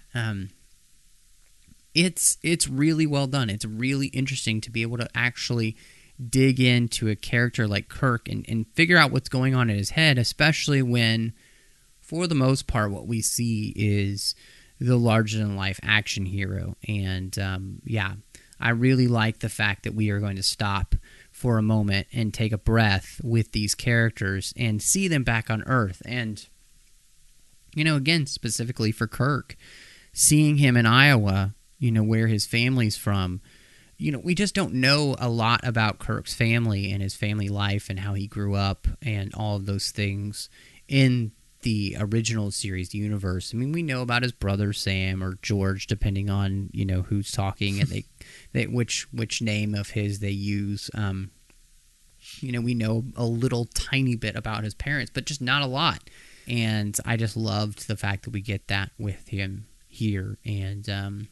It's really well done. It's really interesting to be able to actually dig into a character like Kirk and figure out what's going on in his head, especially when, for the most part, what we see is the larger-than-life action hero. And, I really like the fact that we are going to stop for a moment and take a breath with these characters and see them back on Earth. And, again, specifically for Kirk, seeing him in Iowa, where his family's from, we just don't know a lot about Kirk's family and his family life and how he grew up and all of those things in the original series universe. I mean, we know about his brother Sam or George, depending on, who's talking and they which name of his they use. We know a little tiny bit about his parents, but just not a lot. And I just loved the fact that we get that with him here. And,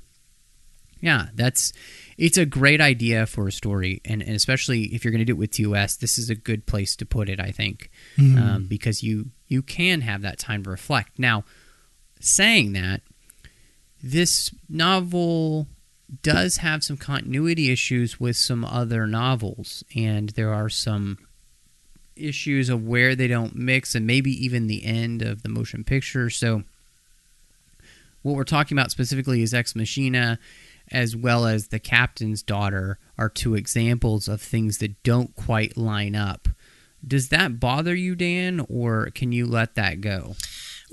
it's a great idea for a story, and especially if you're going to do it with TOS, this is a good place to put it, I think, because you can have that time to reflect. Now, saying that, this novel does have some continuity issues with some other novels, and there are some issues of where they don't mix, and maybe even the end of the motion picture. So what we're talking about specifically is Ex Machina, as well as The Captain's Daughter, are two examples of things that don't quite line up. Does that bother you, Dan, or can you let that go?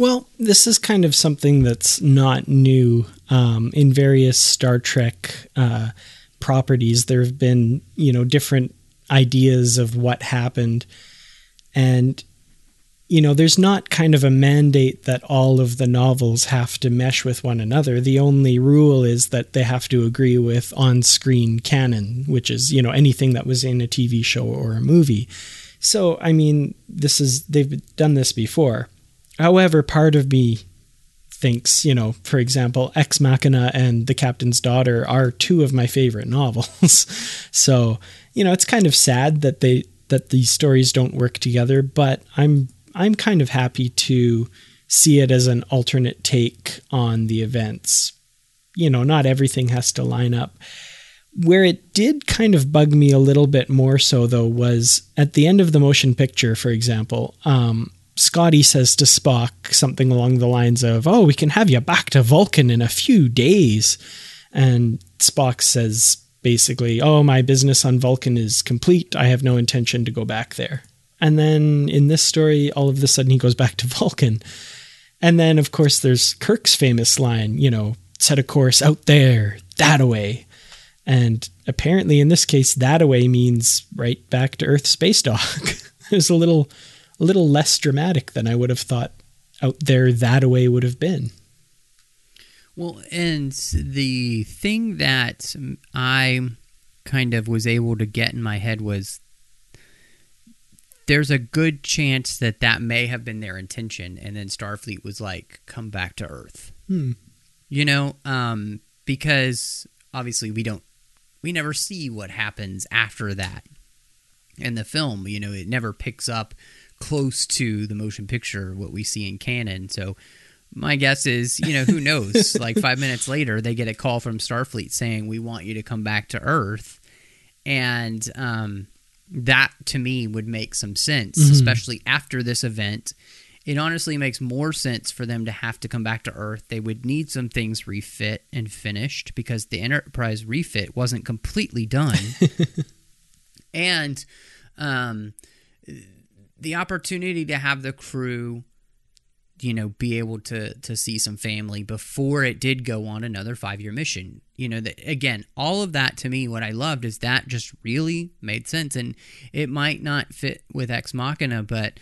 Well, this is kind of something that's not new. In various Star Trek properties, there have been, different ideas of what happened. And, there's not kind of a mandate that all of the novels have to mesh with one another. The only rule is that they have to agree with on-screen canon, which is, anything that was in a TV show or a movie. So, they've done this before. However, part of me thinks, for example, Ex Machina and The Captain's Daughter are two of my favorite novels. So, it's kind of sad that these stories don't work together, but I'm kind of happy to see it as an alternate take on the events. Not everything has to line up. Where it did kind of bug me a little bit more so, though, was at the end of the motion picture, for example, Scotty says to Spock something along the lines of, "Oh, we can have you back to Vulcan in a few days." And Spock says basically, "Oh, my business on Vulcan is complete. I have no intention to go back there." And then in this story, all of a sudden he goes back to Vulcan. And then, of course, there's Kirk's famous line, "Set a course out there, that away." And apparently in this case, that away means right back to Earth space dock. It's a little less dramatic than I would have thought out there that away would have been. Well, and the thing that I kind of was able to get in my head was there's a good chance that may have been their intention, and then Starfleet was like, come back to Earth. Because obviously we never see what happens after that in the film. It never picks up close to the motion picture, what we see in canon. So my guess is, who knows? Like 5 minutes later, they get a call from Starfleet saying, "We want you to come back to Earth." And that, to me, would make some sense, especially after this event. It honestly makes more sense for them to have to come back to Earth. They would need some things refit and finished because the Enterprise refit wasn't completely done. And the opportunity to have the crew, be able to see some family before it did go on another 5-year mission. Again, all of that, to me, what I loved is that just really made sense. And it might not fit with Ex Machina, but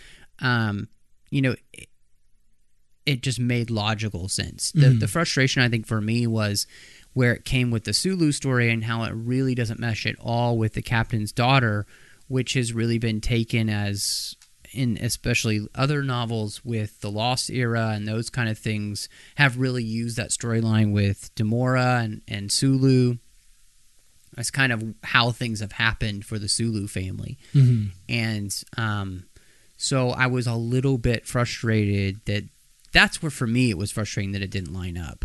it just made logical sense. The frustration, I think, for me was where it came with the Sulu story and how it really doesn't mesh at all with The Captain's Daughter, which has really been taken as, in especially other novels with the Lost era and those kind of things, have really used that storyline with Demora and Sulu. That's kind of how things have happened for the Sulu family. And so I was a little bit frustrated that's where, for me, it was frustrating that it didn't line up.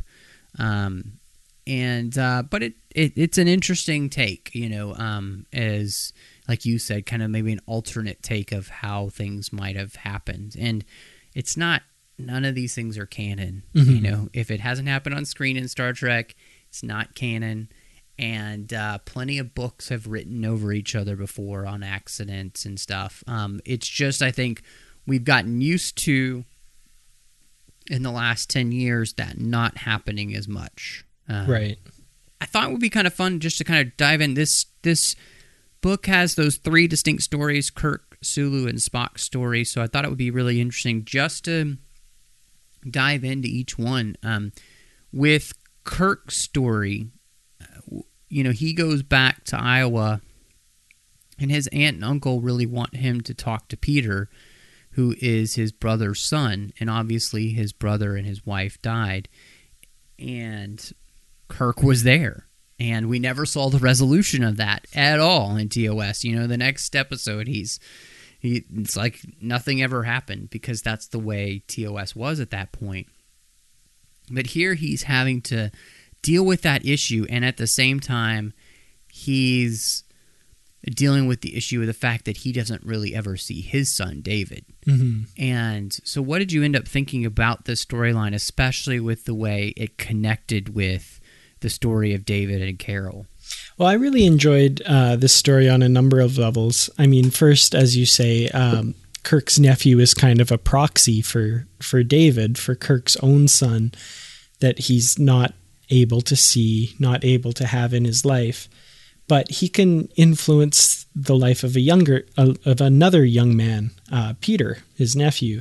But it's an interesting take, as, like you said, kind of maybe an alternate take of how things might have happened. And it's not, none of these things are canon. If it hasn't happened on screen in Star Trek, it's not canon. And plenty of books have written over each other before on accidents and stuff. It's just, I think, we've gotten used to, in the last 10 years, that not happening as much. Right. I thought it would be kind of fun just to kind of dive in. This book has those 3 distinct stories, Kirk, Sulu, and Spock's story, so I thought it would be really interesting just to dive into each one. With Kirk's story, he goes back to Iowa, and his aunt and uncle really want him to talk to Peter, who is his brother's son, and obviously his brother and his wife died, and Kirk was there, and we never saw the resolution of that at all in TOS. The next episode, it's like nothing ever happened, because that's the way TOS was at that point. But here he's having to deal with that issue, and at the same time, he's dealing with the issue of the fact that he doesn't really ever see his son, David. And so what did you end up thinking about this storyline, especially with the way it connected with the story of David and Carol? Well, I really enjoyed this story on a number of levels. I mean, first, as you say, Kirk's nephew is kind of a proxy for David, for Kirk's own son, that he's not able to see, not able to have in his life. But he can influence the life of another young man, Peter, his nephew.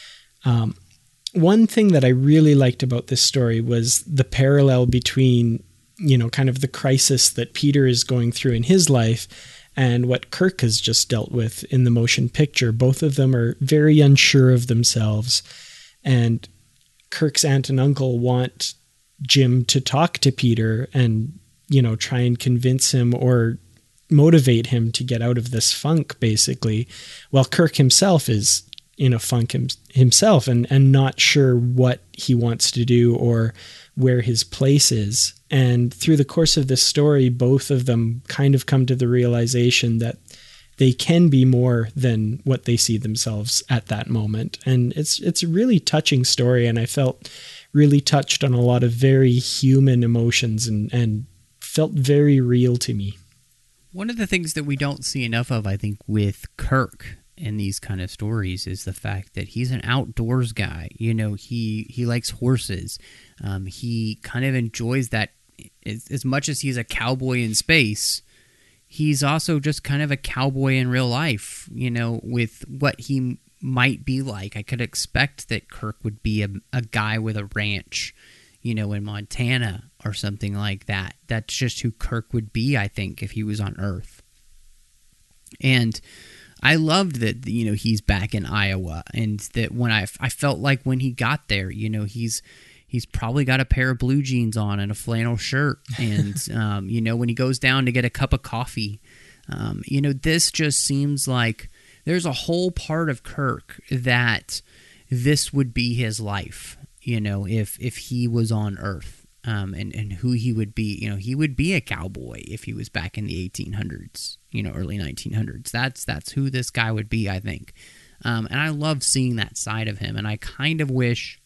One thing that I really liked about this story was the parallel between, kind of the crisis that Peter is going through in his life and what Kirk has just dealt with in the motion picture. Both of them are very unsure of themselves, and Kirk's aunt and uncle want Jim to talk to Peter and, try and convince him or motivate him to get out of this funk, basically, while Kirk himself is in a funk himself and not sure what he wants to do or where his place is. And through the course of this story, both of them kind of come to the realization that they can be more than what they see themselves at that moment. And it's a really touching story, and I felt really touched on a lot of very human emotions and felt very real to me. One of the things that we don't see enough of, I think, with Kirk in these kind of stories is the fact that he's an outdoors guy. He likes horses. He kind of enjoys that as much as he's a cowboy in space. He's also just kind of a cowboy in real life, with what he might be like. I could expect that Kirk would be a guy with a ranch, in Montana or something like that. That's just who Kirk would be, I think, if he was on Earth. And I loved that, he's back in Iowa, and that when I felt like when he got there, he's probably got a pair of blue jeans on and a flannel shirt. And, when he goes down to get a cup of coffee, this just seems like there's a whole part of Kirk that this would be his life, if he was on Earth, and who he would be. He would be a cowboy if he was back in the 1800s, early 1900s. That's who this guy would be, I think. And I love seeing that side of him, and I kind of wish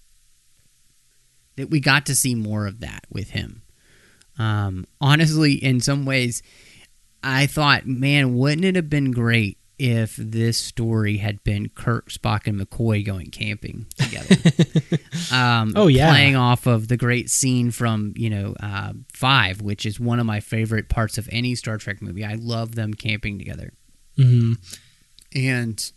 that we got to see more of that with him. Honestly, in some ways, I thought, man, wouldn't it have been great if this story had been Kirk, Spock, and McCoy going camping together? Playing off of the great scene from 5, which is one of my favorite parts of any Star Trek movie. I love them camping together. Mm-hmm. And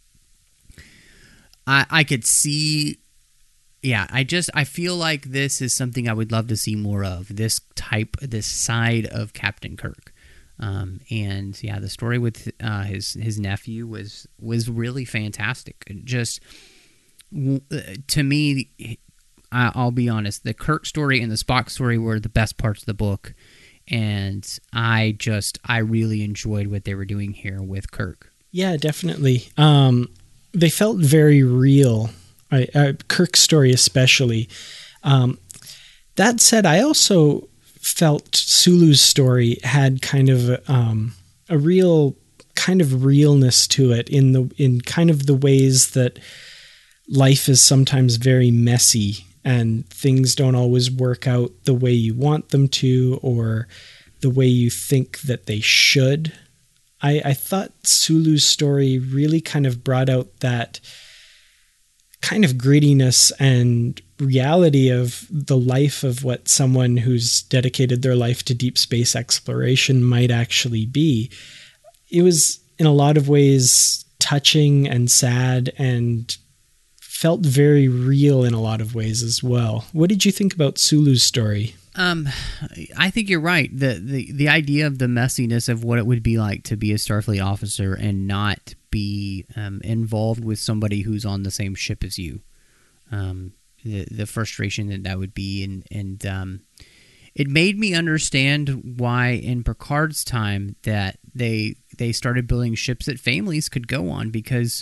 I could see. Yeah, I feel like this is something I would love to see more of. This side of Captain Kirk. And yeah, the story with his nephew was really fantastic. Just to me, I'll be honest, the Kirk story and the Spock story were the best parts of the book, and I really enjoyed what they were doing here with Kirk. Yeah, definitely. They felt very real. Kirk's story especially. That said, I also felt Sulu's story had kind of a real kind of realness to it in kind of the ways that life is sometimes very messy and things don't always work out the way you want them to or the way you think that they should. I thought Sulu's story really kind of brought out that kind of grittiness and reality of the life of what someone who's dedicated their life to deep space exploration might actually be. It was in a lot of ways touching and sad and felt very real in a lot of ways as well. What did you think about Sulu's story? I think you're right. The idea of the messiness of what it would be like to be a Starfleet officer and not be involved with somebody who's on the same ship as you. The frustration that would be, and it made me understand why in Picard's time that they started building ships that families could go on, because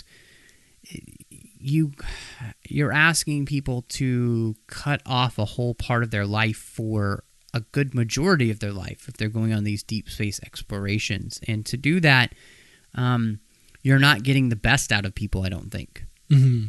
you're asking people to cut off a whole part of their life for a good majority of their life if they're going on these deep space explorations, and to do that, you're not getting the best out of people, I don't think. Mm-hmm.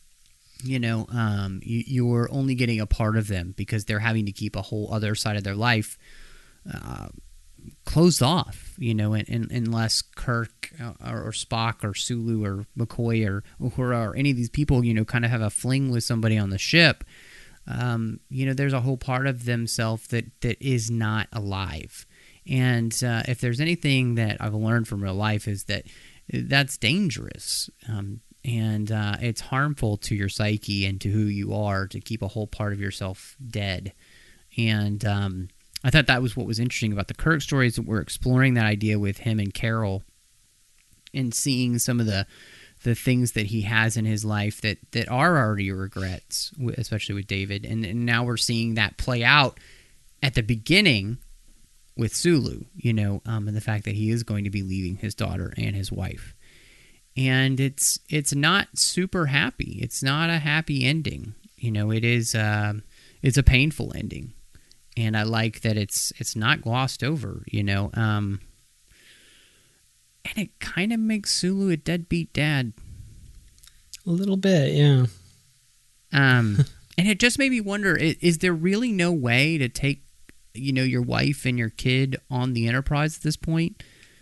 You're only getting a part of them because they're having to keep a whole other side of their life closed off, and unless Kirk or Spock or Sulu or McCoy or Uhura or any of these people, kind of have a fling with somebody on the ship, there's a whole part of themselves that is not alive. And if there's anything that I've learned from real life is that that's dangerous. And it's harmful to your psyche and to who you are to keep a whole part of yourself dead. And I thought that was what was interesting about the Kirk stories, that we're exploring that idea with him and Carol and seeing some of the things that he has in his life that are already regrets, especially with David. And now we're seeing that play out at the beginning with Sulu, and the fact that he is going to be leaving his daughter and his wife. And it's not super happy. It's not a happy ending. It is it's a painful ending. And I like that it's not glossed over, and it kind of makes Sulu a deadbeat dad. A little bit, yeah. And it just made me wonder, is there really no way to take, your wife and your kid on the Enterprise at this point?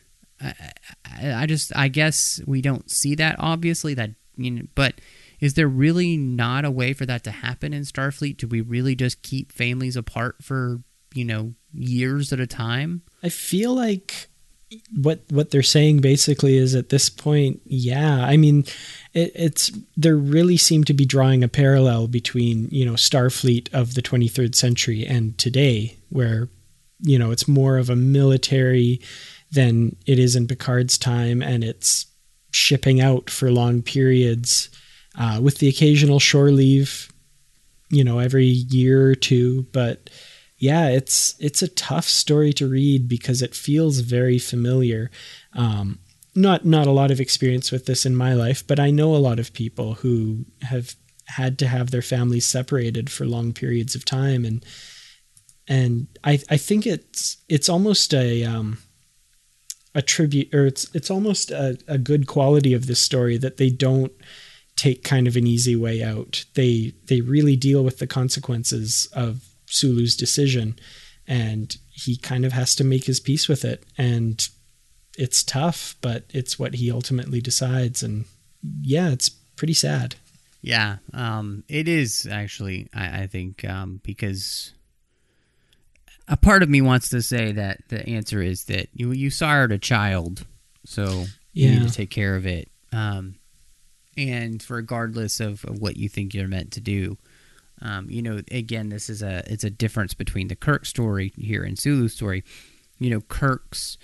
I guess we don't see that, obviously, but is there really not a way for that to happen in Starfleet? Do we really just keep families apart for, years at a time? I feel like what they're saying basically is at this point, yeah. I mean, there really seem to be drawing a parallel between, Starfleet of the 23rd century and today, where, it's more of a military than it is in Picard's time, and it's shipping out for long periods, with the occasional shore leave, every year or two. But yeah, it's a tough story to read because it feels very familiar. Not a lot of experience with this in my life, but I know a lot of people who have had to have their families separated for long periods of time, and I think it's almost a tribute, or it's almost a good quality of this story that they don't take kind of an easy way out. They really deal with the consequences of Sulu's decision, and he kind of has to make his peace with it. And it's tough, but it's what he ultimately decides. And yeah, it's pretty sad. Yeah, it is actually, I think, because a part of me wants to say that the answer is that you sired a child, so you need to take care of it. And regardless of what you think you're meant to do, again, this is it's a difference between the Kirk story here and Sulu's story. Kirk's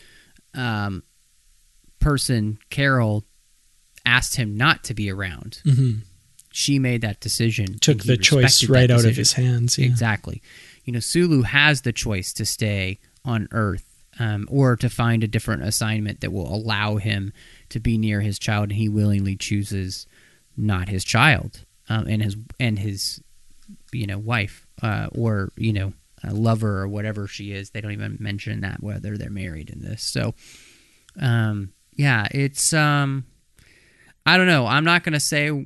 person, Carol, asked him not to be around. Mm-hmm. She made that decision. Took the choice right out of his hands. Yeah. Exactly. Sulu has the choice to stay on Earth, or to find a different assignment that will allow him to be near his child, and he willingly chooses not his child, and his wife, or a lover or whatever she is. They don't even mention that, whether they're married in this. So, yeah, it's I don't know. I'm not going to say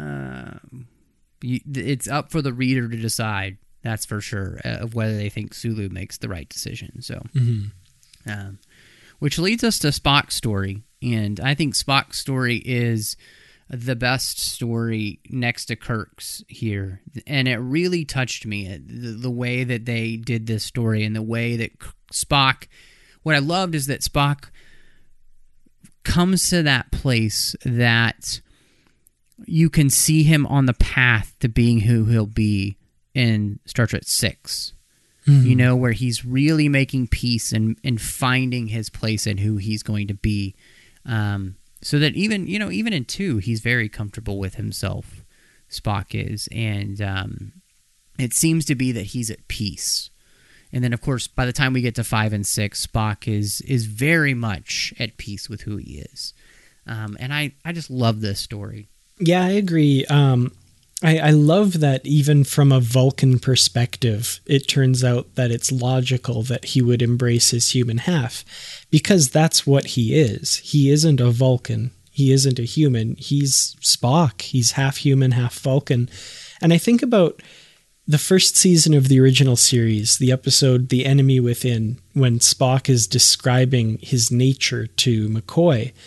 it's up for the reader to decide. That's for sure, of whether they think Sulu makes the right decision. So, which leads us to Spock's story, and I think Spock's story is the best story next to Kirk's here, and it really touched me, the way that they did this story and the way that Spock. What I loved is that Spock comes to that place that you can see him on the path to being who he'll be in Star Trek VI, where he's really making peace and finding his place and who he's going to be. So that even in 2, he's very comfortable with himself, Spock is. And it seems to be that he's at peace. And then, of course, by the time we get to 5 and 6, Spock is very much at peace with who he is. And I just love this story. Yeah, I agree. I love that even from a Vulcan perspective, it turns out that it's logical that he would embrace his human half, because that's what he is. He isn't a Vulcan. He isn't a human. He's Spock. He's half human, half Vulcan. And I think about the first season of the original series, the episode The Enemy Within, when Spock is describing his nature to McCoy.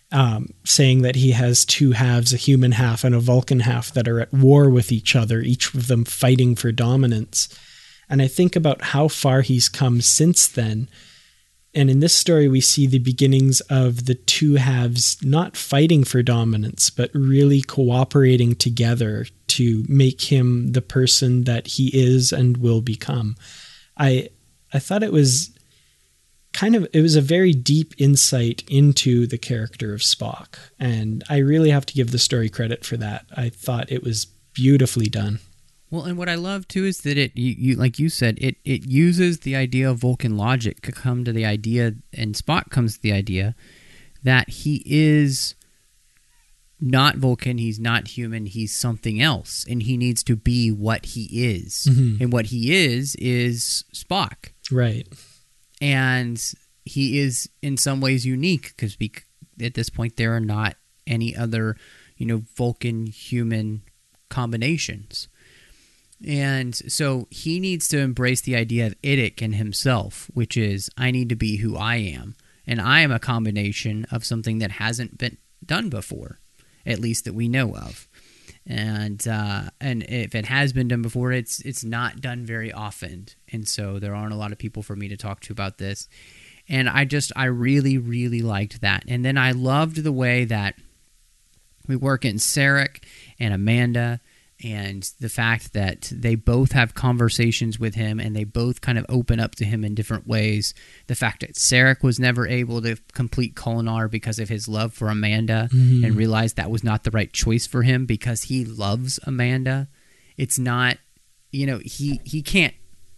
saying that he has two halves, a human half and a Vulcan half, that are at war with each other, each of them fighting for dominance. And I think about how far he's come since then. And in this story, we see the beginnings of the two halves not fighting for dominance, but really cooperating together to make him the person that he is and will become. I thought it was it was a very deep insight into the character of Spock. And I really have to give the story credit for that. I thought it was beautifully done. Well, and what I love too is that you like you said, it uses the idea of Vulcan logic to come to the idea, and Spock comes to the idea that he is not Vulcan, he's not human, he's something else, and he needs to be what he is. Mm-hmm. And what he is Spock. Right. And he is in some ways unique because at this point there are not any other, Vulcan human combinations. And so he needs to embrace the idea of Idic in himself, which is, I need to be who I am. And I am a combination of something that hasn't been done before, at least that we know of. And if it has been done before, it's not done very often. And so there aren't a lot of people for me to talk to about this. And I really, really liked that. And then I loved the way that we work in Sarek and Amanda, and the fact that they both have conversations with him and they both kind of open up to him in different ways. The fact that Sarek was never able to complete Kolinahr because of his love for Amanda, mm-hmm. and realized that was not the right choice for him because he loves Amanda. It's not, he can't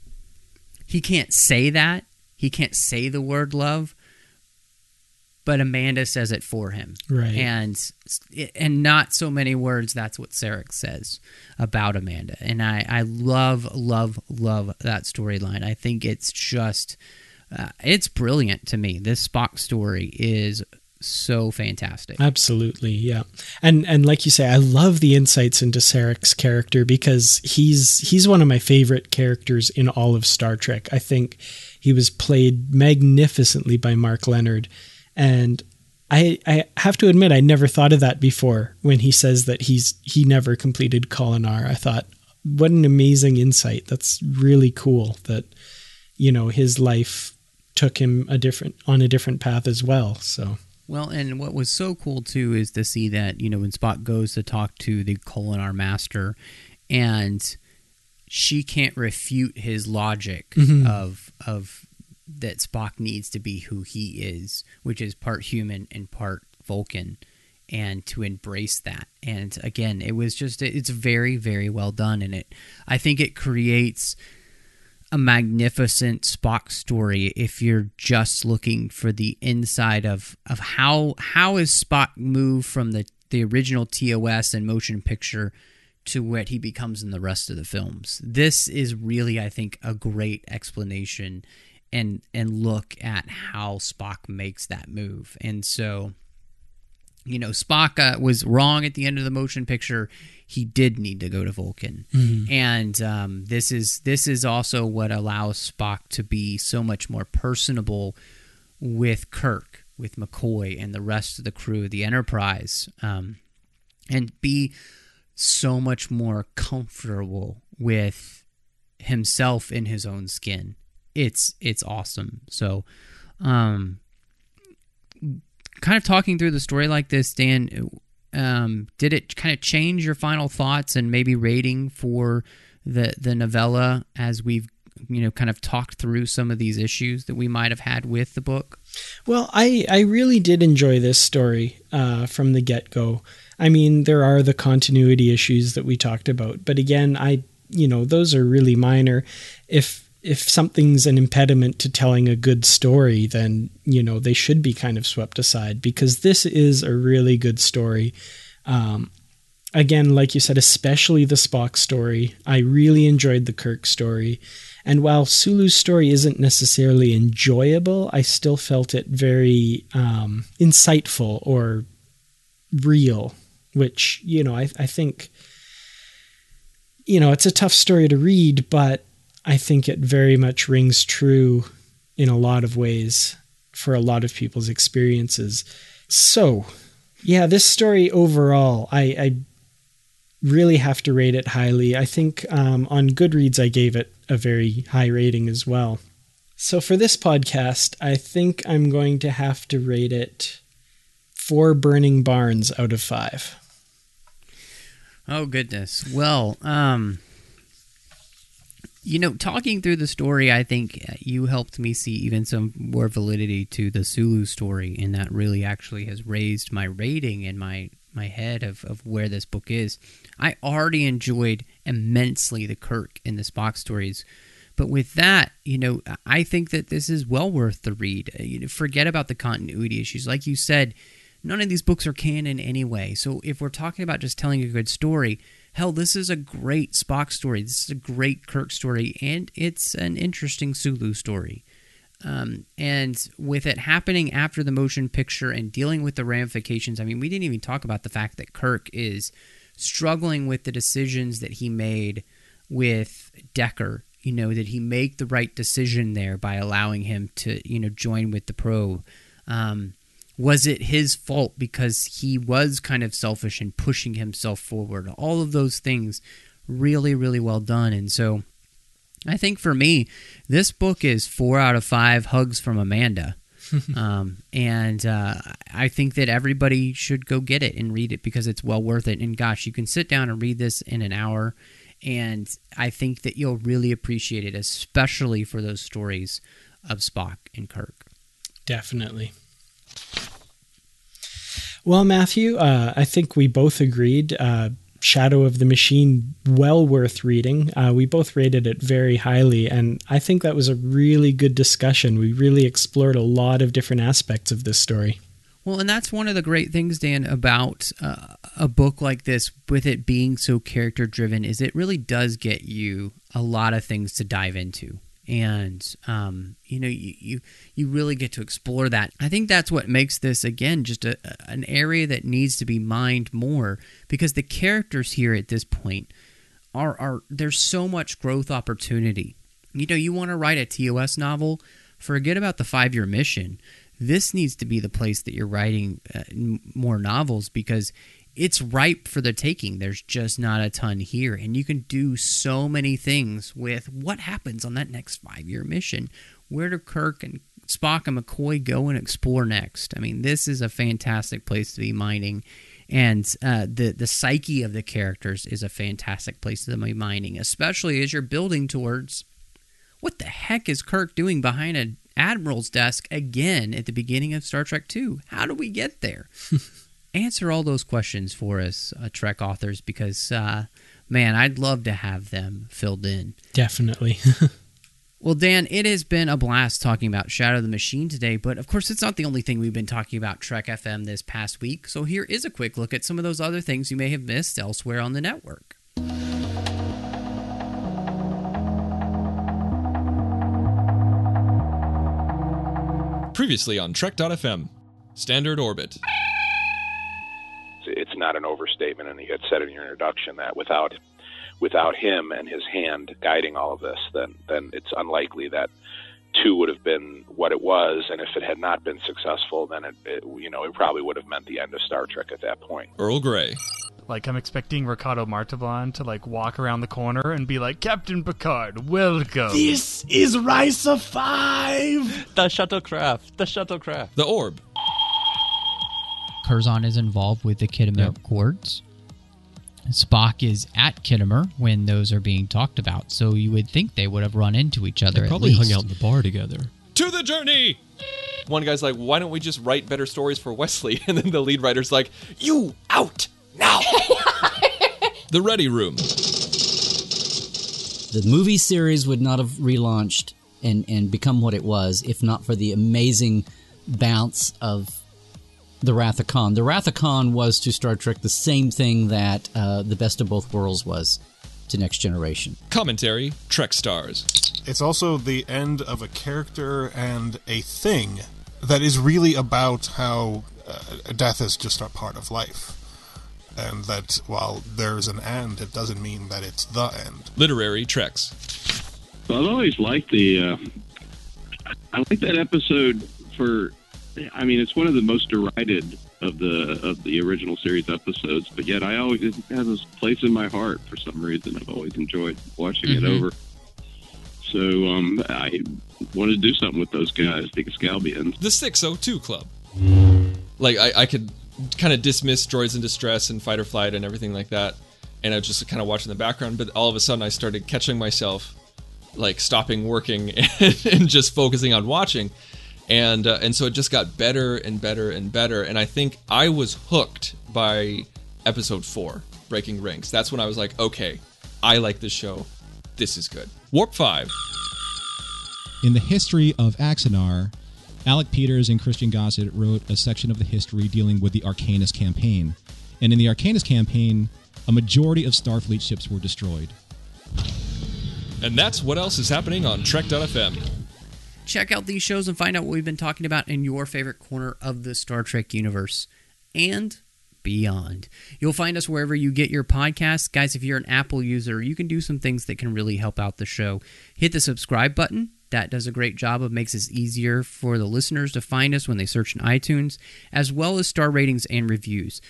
say that. He can't say the word love, but Amanda says it for him. Right. And not so many words, that's what Sarek says about Amanda. And I love that storyline. I think it's just, it's brilliant to me. This Spock story is so fantastic. Absolutely, yeah. And like you say, I love the insights into Sarek's character because he's one of my favorite characters in all of Star Trek. I think he was played magnificently by Mark Lenard. And I have to admit, I never thought of that before when he says that he never completed Kolinahr. I thought, what an amazing insight. That's really cool that, his life took him on a different path as well. So. Well, and what was so cool too is to see that, when Spock goes to talk to the Kolinahr master, and she can't refute his logic, mm-hmm. of that Spock needs to be who he is, which is part human and part Vulcan, and to embrace that. And again, it's very, very well done. And I think it creates a magnificent Spock story if you're just looking for the inside of how is Spock moved from the original TOS and motion picture to what he becomes in the rest of the films. This is really, I think, a great explanation and look at how Spock makes that move. And so, Spock was wrong at the end of the motion picture. He did need to go to Vulcan. Mm-hmm. And this is also what allows Spock to be so much more personable with Kirk, with McCoy, and the rest of the crew of the Enterprise, and be so much more comfortable with himself in his own skin. It's awesome. So, kind of talking through the story like this, Dan, did it kind of change your final thoughts and maybe rating for the novella as we've kind of talked through some of these issues that we might have had with the book? Well, I really did enjoy this story from the get-go. I mean, there are the continuity issues that we talked about, but again, those are really minor. If something's an impediment to telling a good story, then, they should be kind of swept aside, because this is a really good story. Again, like you said, especially the Spock story. I really enjoyed the Kirk story. And while Sulu's story isn't necessarily enjoyable, I still felt it very insightful or real, which, I think, it's a tough story to read, but I think it very much rings true in a lot of ways for a lot of people's experiences. So, yeah, this story overall, I really have to rate it highly. I think on Goodreads I gave it a very high rating as well. So for this podcast, I think I'm going to have to rate it 4 burning barns out of 5. Oh, goodness. Well, talking through the story, I think you helped me see even some more validity to the Sulu story, and that really actually has raised my rating in my head of where this book is. I already enjoyed immensely the Kirk and the Spock stories, but with that, I think that this is well worth the read. Forget about the continuity issues. Like you said, none of these books are canon anyway, so if we're talking about just telling a good story, hell, this is a great Spock story. This is a great Kirk story, and it's an interesting Sulu story. And with it happening after the motion picture and dealing with the ramifications, I mean, we didn't even talk about the fact that Kirk is struggling with the decisions that he made with Decker. Did he make the right decision there by allowing him to, join with the probe? Was it his fault because he was kind of selfish and pushing himself forward? All of those things really, really well done. And so I think for me, this book is 4 out of 5 hugs from Amanda. And I think that everybody should go get it and read it because it's well worth it. And gosh, you can sit down and read this in an hour, and I think that you'll really appreciate it, especially for those stories of Spock and Kirk. Definitely. Well, Matthew, I think we both agreed. Shadow of the Machine, well worth reading. We both rated it very highly, and I think that was a really good discussion. We really explored a lot of different aspects of this story. Well, and that's one of the great things, Dan, about a book like this, with it being so character-driven, is it really does get you a lot of things to dive into. And, you really get to explore that. I think that's what makes this, again, just an area that needs to be mined more, because the characters here at this point there's so much growth opportunity. You want to write a TOS novel, forget about the 5-year mission. This needs to be the place that you're writing more novels, because it's ripe for the taking. There's just not a ton here. And you can do so many things with what happens on that next 5-year mission. Where do Kirk and Spock and McCoy go and explore next? I mean, this is a fantastic place to be mining. And the psyche of the characters is a fantastic place to be mining, especially as you're building towards what the heck is Kirk doing behind an admiral's desk again at the beginning of Star Trek II? How do we get there? Answer all those questions for us, Trek authors, because, man, I'd love to have them filled in. Definitely. Well, Dan, it has been a blast talking about Shadow of the Machine today, but of course it's not the only thing we've been talking about Trek FM this past week, so here is a quick look at some of those other things you may have missed elsewhere on the network. Previously on Trek.fm, Standard Orbit. It's not an overstatement, and you had said in your introduction that without him and his hand guiding all of this, then it's unlikely that 2 would have been what it was, and if it had not been successful, then it probably would have meant the end of Star Trek at that point. Earl Grey. Like, I'm expecting Ricardo Montalban to, walk around the corner and be like, Captain Picard, welcome. This is Risa 5! The shuttlecraft. The Orb. Curzon is involved with the Khitomer Accords. Spock is at Khitomer when those are being talked about, so you would think they would have run into each other. They probably hung out in the bar together. To the journey! One guy's like, why don't we just write better stories for Wesley? And then the lead writer's like, you out now! The Ready Room. The movie series would not have relaunched and become what it was if not for the amazing bounce of the Wrath of Khan. The Wrath of Khan was to Star Trek the same thing that The Best of Both Worlds was to Next Generation. Commentary, Trek Stars. It's also the end of a character and a thing that is really about how death is just a part of life. And that while there's an end, it doesn't mean that it's the end. Literary Treks. Well, I've always liked I like that episode for I mean, it's one of the most derided of the original series episodes, but yet it has this place in my heart for some reason. I've always enjoyed watching it over. So I wanted to do something with those guys, the Excalbians. The 602 Club. Like, I could kind of dismiss Droids in Distress and Fight or Flight and everything like that, and I was just kind of watching the background, but all of a sudden I started catching myself, like, stopping working and just focusing on watching. And so it just got better and better and better. And I think I was hooked by episode 4, Breaking Ranks. That's when I was like, okay, I like this show. This is good. Warp 5. In the history of Axanar, Alec Peters and Christian Gossett wrote a section of the history dealing with the Arcanus campaign. And in the Arcanus campaign, a majority of Starfleet ships were destroyed. And that's what else is happening on Trek.fm. Check out these shows and find out what we've been talking about in your favorite corner of the Star Trek universe and beyond. You'll find us wherever you get your podcasts. Guys, if you're an Apple user, you can do some things that can really help out the show. Hit the subscribe button. That does a great job of makes it easier for the listeners to find us when they search in iTunes, as well as star ratings and reviews.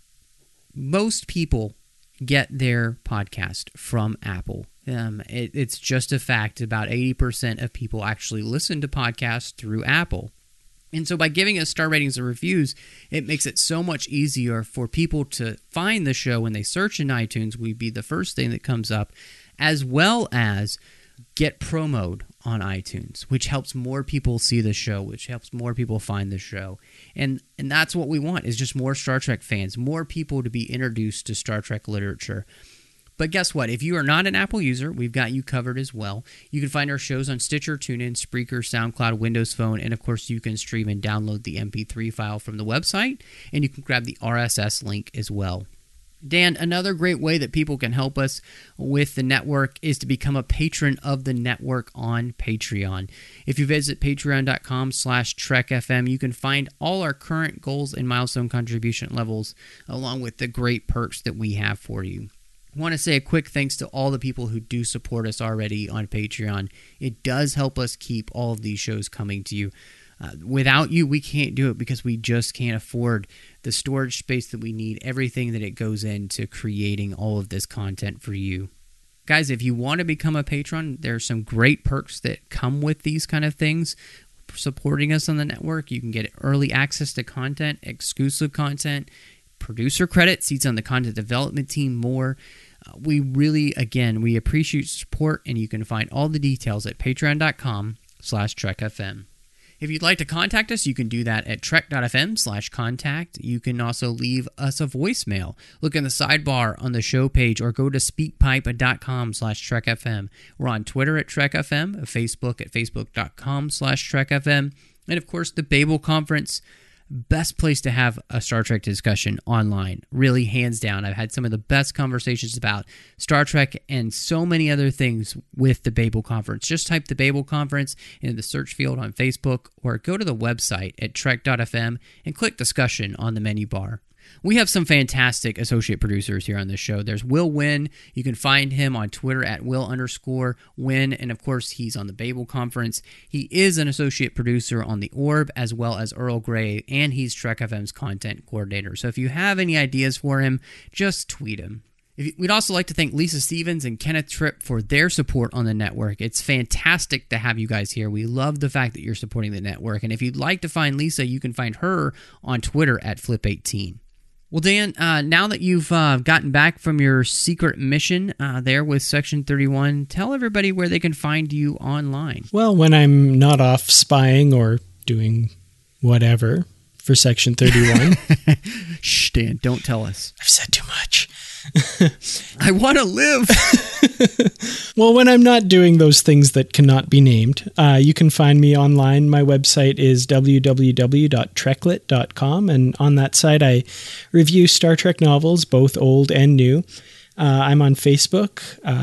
Most people get their podcast from Apple. It's just a fact. About 80% of people actually listen to podcasts through Apple. And so by giving us star ratings and reviews, it makes it so much easier for people to find the show when they search in iTunes. We'd be the first thing that comes up, as well as get promoted on iTunes, which helps more people see the show, which helps more people find the show. And that's what we want, is just more Star Trek fans, more people to be introduced to Star Trek literature. But guess what? If you are not an Apple user, we've got you covered as well. You can find our shows on Stitcher, TuneIn, Spreaker, SoundCloud, Windows Phone, and of course you can stream and download the MP3 file from the website, and you can grab the RSS link as well. Dan, another great way that people can help us with the network is to become a patron of the network on Patreon. If you visit patreon.com/TrekFM, you can find all our current goals and milestone contribution levels, along with the great perks that we have for you. I want to say a quick thanks to all the people who do support us already on Patreon. It does help us keep all of these shows coming to you. Without you, we can't do it because we just can't afford the storage space that we need, everything that it goes into creating all of this content for you. Guys, if you want to become a patron, there are some great perks that come with these kind of things. Supporting us on the network, you can get early access to content, exclusive content, producer credit, seats on the content development team, more. We really, again, we appreciate your support, and you can find all the details at patreon.com/TrekFM. If you'd like to contact us, you can do that at trek.fm/contact. You can also leave us a voicemail. Look in the sidebar on the show page or go to speakpipe.com/TrekFM. We're on Twitter at TrekFM, Facebook at facebook.com/TrekFM, and of course the Babel Conference. Best place to have a Star Trek discussion online, really hands down. I've had some of the best conversations about Star Trek and so many other things with the Babel Conference. Just type the Babel Conference in the search field on Facebook or go to the website at trek.fm and click discussion on the menu bar. We have some fantastic associate producers here on this show. There's Will Wynn. You can find him on Twitter at Will_Wynn. And of course, he's on the Babel Conference. He is an associate producer on The Orb as well as Earl Grey, and he's Trek FM's content coordinator. So if you have any ideas for him, just tweet him. We'd also like to thank Lisa Stevens and Kenneth Tripp for their support on the network. It's fantastic to have you guys here. We love the fact that you're supporting the network. And if you'd like to find Lisa, you can find her on Twitter at Flip18. Well, Dan, now that you've gotten back from your secret mission there with Section 31, tell everybody where they can find you online. Well, when I'm not off spying or doing whatever for Section 31. Shh, Dan, don't tell us. I've said too much. I want to live. Well, when I'm not doing those things that cannot be named, you can find me online. My website is www.treklit.com, and on that site I review Star Trek novels, both old and new. I'm on Facebook,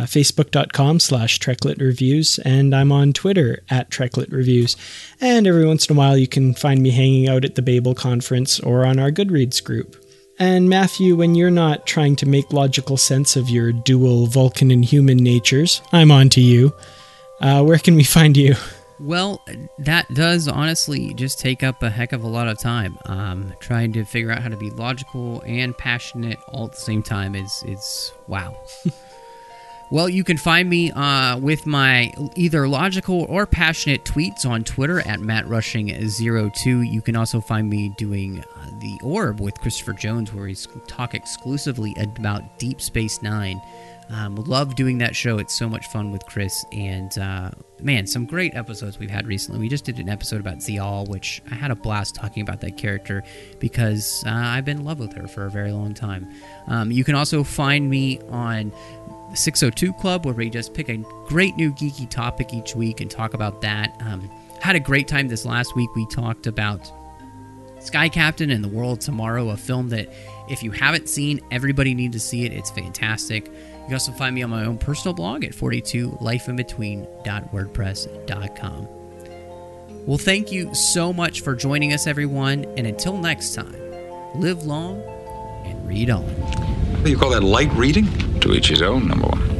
facebook.com/TrekLitReviews, and I'm on Twitter at TrekLitReviews. And every once in a while you can find me hanging out at the Babel Conference or on our Goodreads group. And Matthew, when you're not trying to make logical sense of your dual Vulcan and human natures, I'm on to you. Where can we find you? Well, that does honestly just take up a heck of a lot of time. Trying to figure out how to be logical and passionate all at the same time is wow. Well, you can find me with my either logical or passionate tweets on Twitter at MattRushing02. You can also find me doing The Orb with Christopher Jones, where he's talk exclusively about Deep Space Nine. Love doing that show. It's so much fun with Chris. And, man, some great episodes we've had recently. We just did an episode about Zial, which I had a blast talking about that character because I've been in love with her for a very long time. You can also find me on the 602 Club, where we just pick a great new geeky topic each week and talk about that. Had a great time this last week. We talked about Sky Captain and the World Tomorrow, a film that if you haven't seen, everybody needs to see it. It's fantastic. You can also find me on my own personal blog at 42lifeinbetween.wordpress.com. Well, thank you so much for joining us, everyone. And until next time, live long and read on. You call that light reading? To each his own, number one.